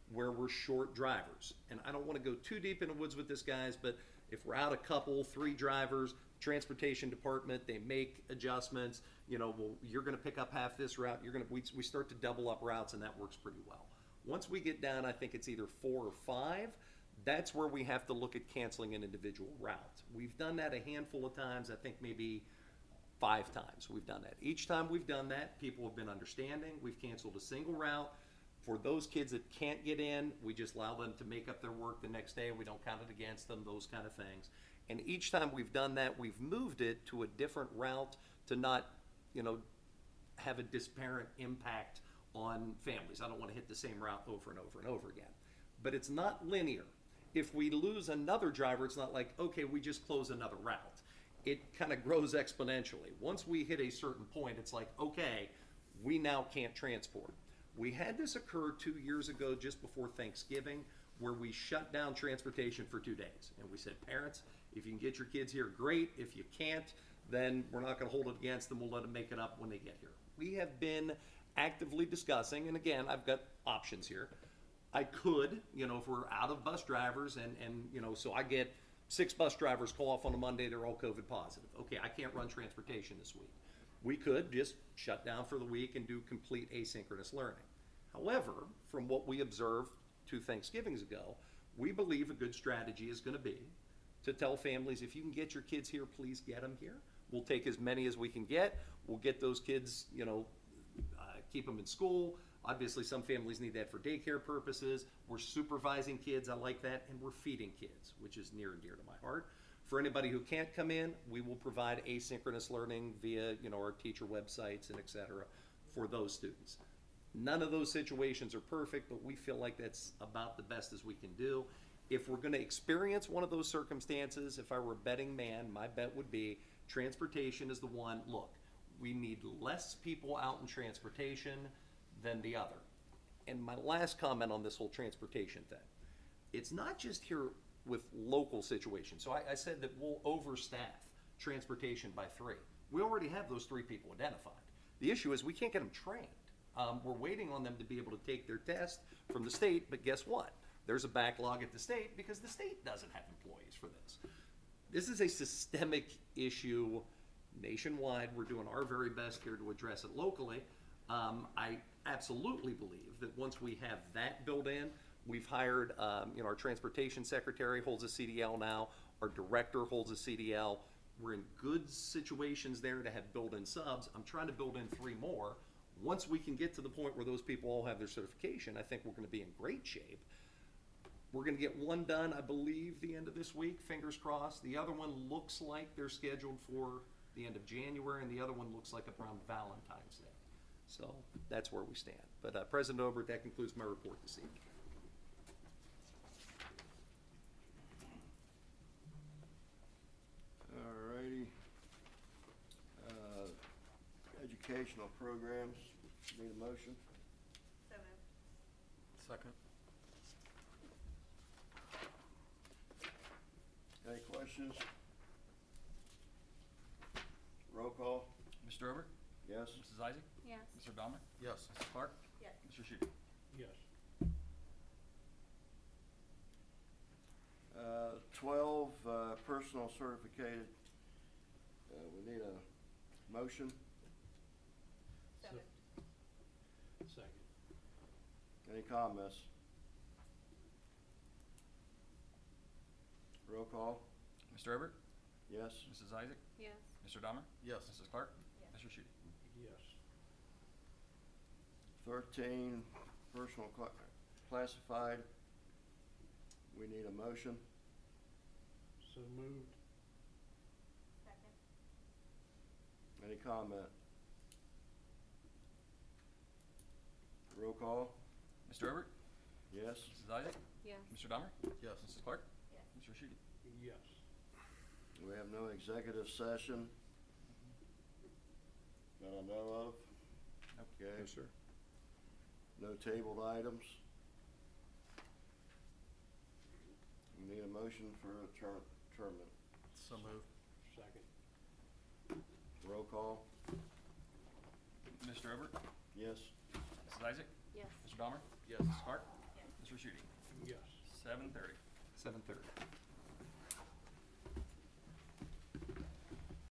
where we're short drivers. And I don't want to go too deep in the woods with this, guys, but if we're out a couple, three drivers, transportation department, they make adjustments, you know, well, you're going to pick up half this route, you're going to, we, we start to double up routes, and that works pretty well. Once we get down, I think it's either four or five, that's where we have to look at canceling an individual route. We've done that a handful of times, I think maybe five times we've done that. Each time we've done that, people have been understanding. We've canceled a single route. For those kids that can't get in, we just allow them to make up their work the next day. We don't count it against them, those kind of things. And each time we've done that, we've moved it to a different route to not, you know, have a disparate impact on families. I don't want to hit the same route over and over and over again. But it's not linear. If we lose another driver, it's not like, okay, we just close another route. It kind of grows exponentially. Once we hit a certain point, it's like, okay, we now can't transport. We had this occur two years ago, just before Thanksgiving, where we shut down transportation for two days. And we said, parents, if you can get your kids here, great. If you can't, then we're not going to hold it against them. We'll let them make it up when they get here. We have been actively discussing, and again, I've got options here. I could, you know, if we're out of bus drivers, and, and you know, so I get six bus drivers call off on a Monday, they're all COVID positive. Okay, I can't run transportation this week. We could just shut down for the week and do complete asynchronous learning. However, from what we observed two Thanksgivings ago, we believe a good strategy is going to be to tell families, if you can get your kids here, please get them here. We'll take as many as we can get. We'll get those kids, you know, uh, keep them in school. Obviously, some families need that for daycare purposes. We're supervising kids, I like that, and we're feeding kids, which is near and dear to my heart. For anybody who can't come in, we will provide asynchronous learning via, you know, our teacher websites and et cetera for those students. None of those situations are perfect, but we feel like that's about the best as we can do. If we're going to experience one of those circumstances, if I were a betting man, my bet would be transportation is the one. Look, we need less people out in transportation than the other. And my last comment on this whole transportation thing, it's not just here with local situations. So I, I said that we'll overstaff transportation by three. We already have those three people identified. The issue is we can't get them trained. Um, we're waiting on them to be able to take their test from the state, but guess what? There's a backlog at the state because the state doesn't have employees for this. This is a systemic issue nationwide. We're doing our very best here to address it locally. Um, I absolutely believe that once we have that built in, we've hired, um, you know, our transportation secretary holds a C D L now, our director holds a C D L. We're in good situations there to have built-in subs. I'm trying to build in three more. Once we can get to the point where those people all have their certification, I think we're going to be in great shape. We're going to get one done, I believe, the end of this week, fingers crossed. The other one looks like they're scheduled for the end of January, and the other one looks like around Valentine's Day. So that's where we stand. But uh, President Obert, that concludes my report this evening. All righty. Uh, educational programs, need a motion? So moved. Second. Any questions? Roll call? Mister Ober? Yes? Missus Isaac? Yes. Mister Dahmer? Yes. Missus Clark? Yes. Mister Shooter? Yes. Uh, twelve, uh, personal certificated, uh, we need a motion. So So- moved. Second. Any comments? Roll call? Mister Ober? Yes? Missus Isaac? Yes. Mister Dahmer? Yes. Missus Clark? Yes. Mister Shooter? Yes. Thirteen, personal cla- classified, we need a motion. So moved. Second. Any comment? Roll call? Mister Ober? Yes? Missus Isaac? Yes. Mister Dahmer? Yes. Missus Clark? Yes. Mister Shooter? Yes. We have no executive session that I know of. Okay. Yes, sir. No tabled items. We need a motion for adjourn- adjournment. So moved. Second. Roll call? Mister Ober? Yes? Missus Isaac? Yes. Mister Dahmer? Yes. Missus Clark? Yes. Mister Mister Shooty? Yes. Seven thirty. seven thirty.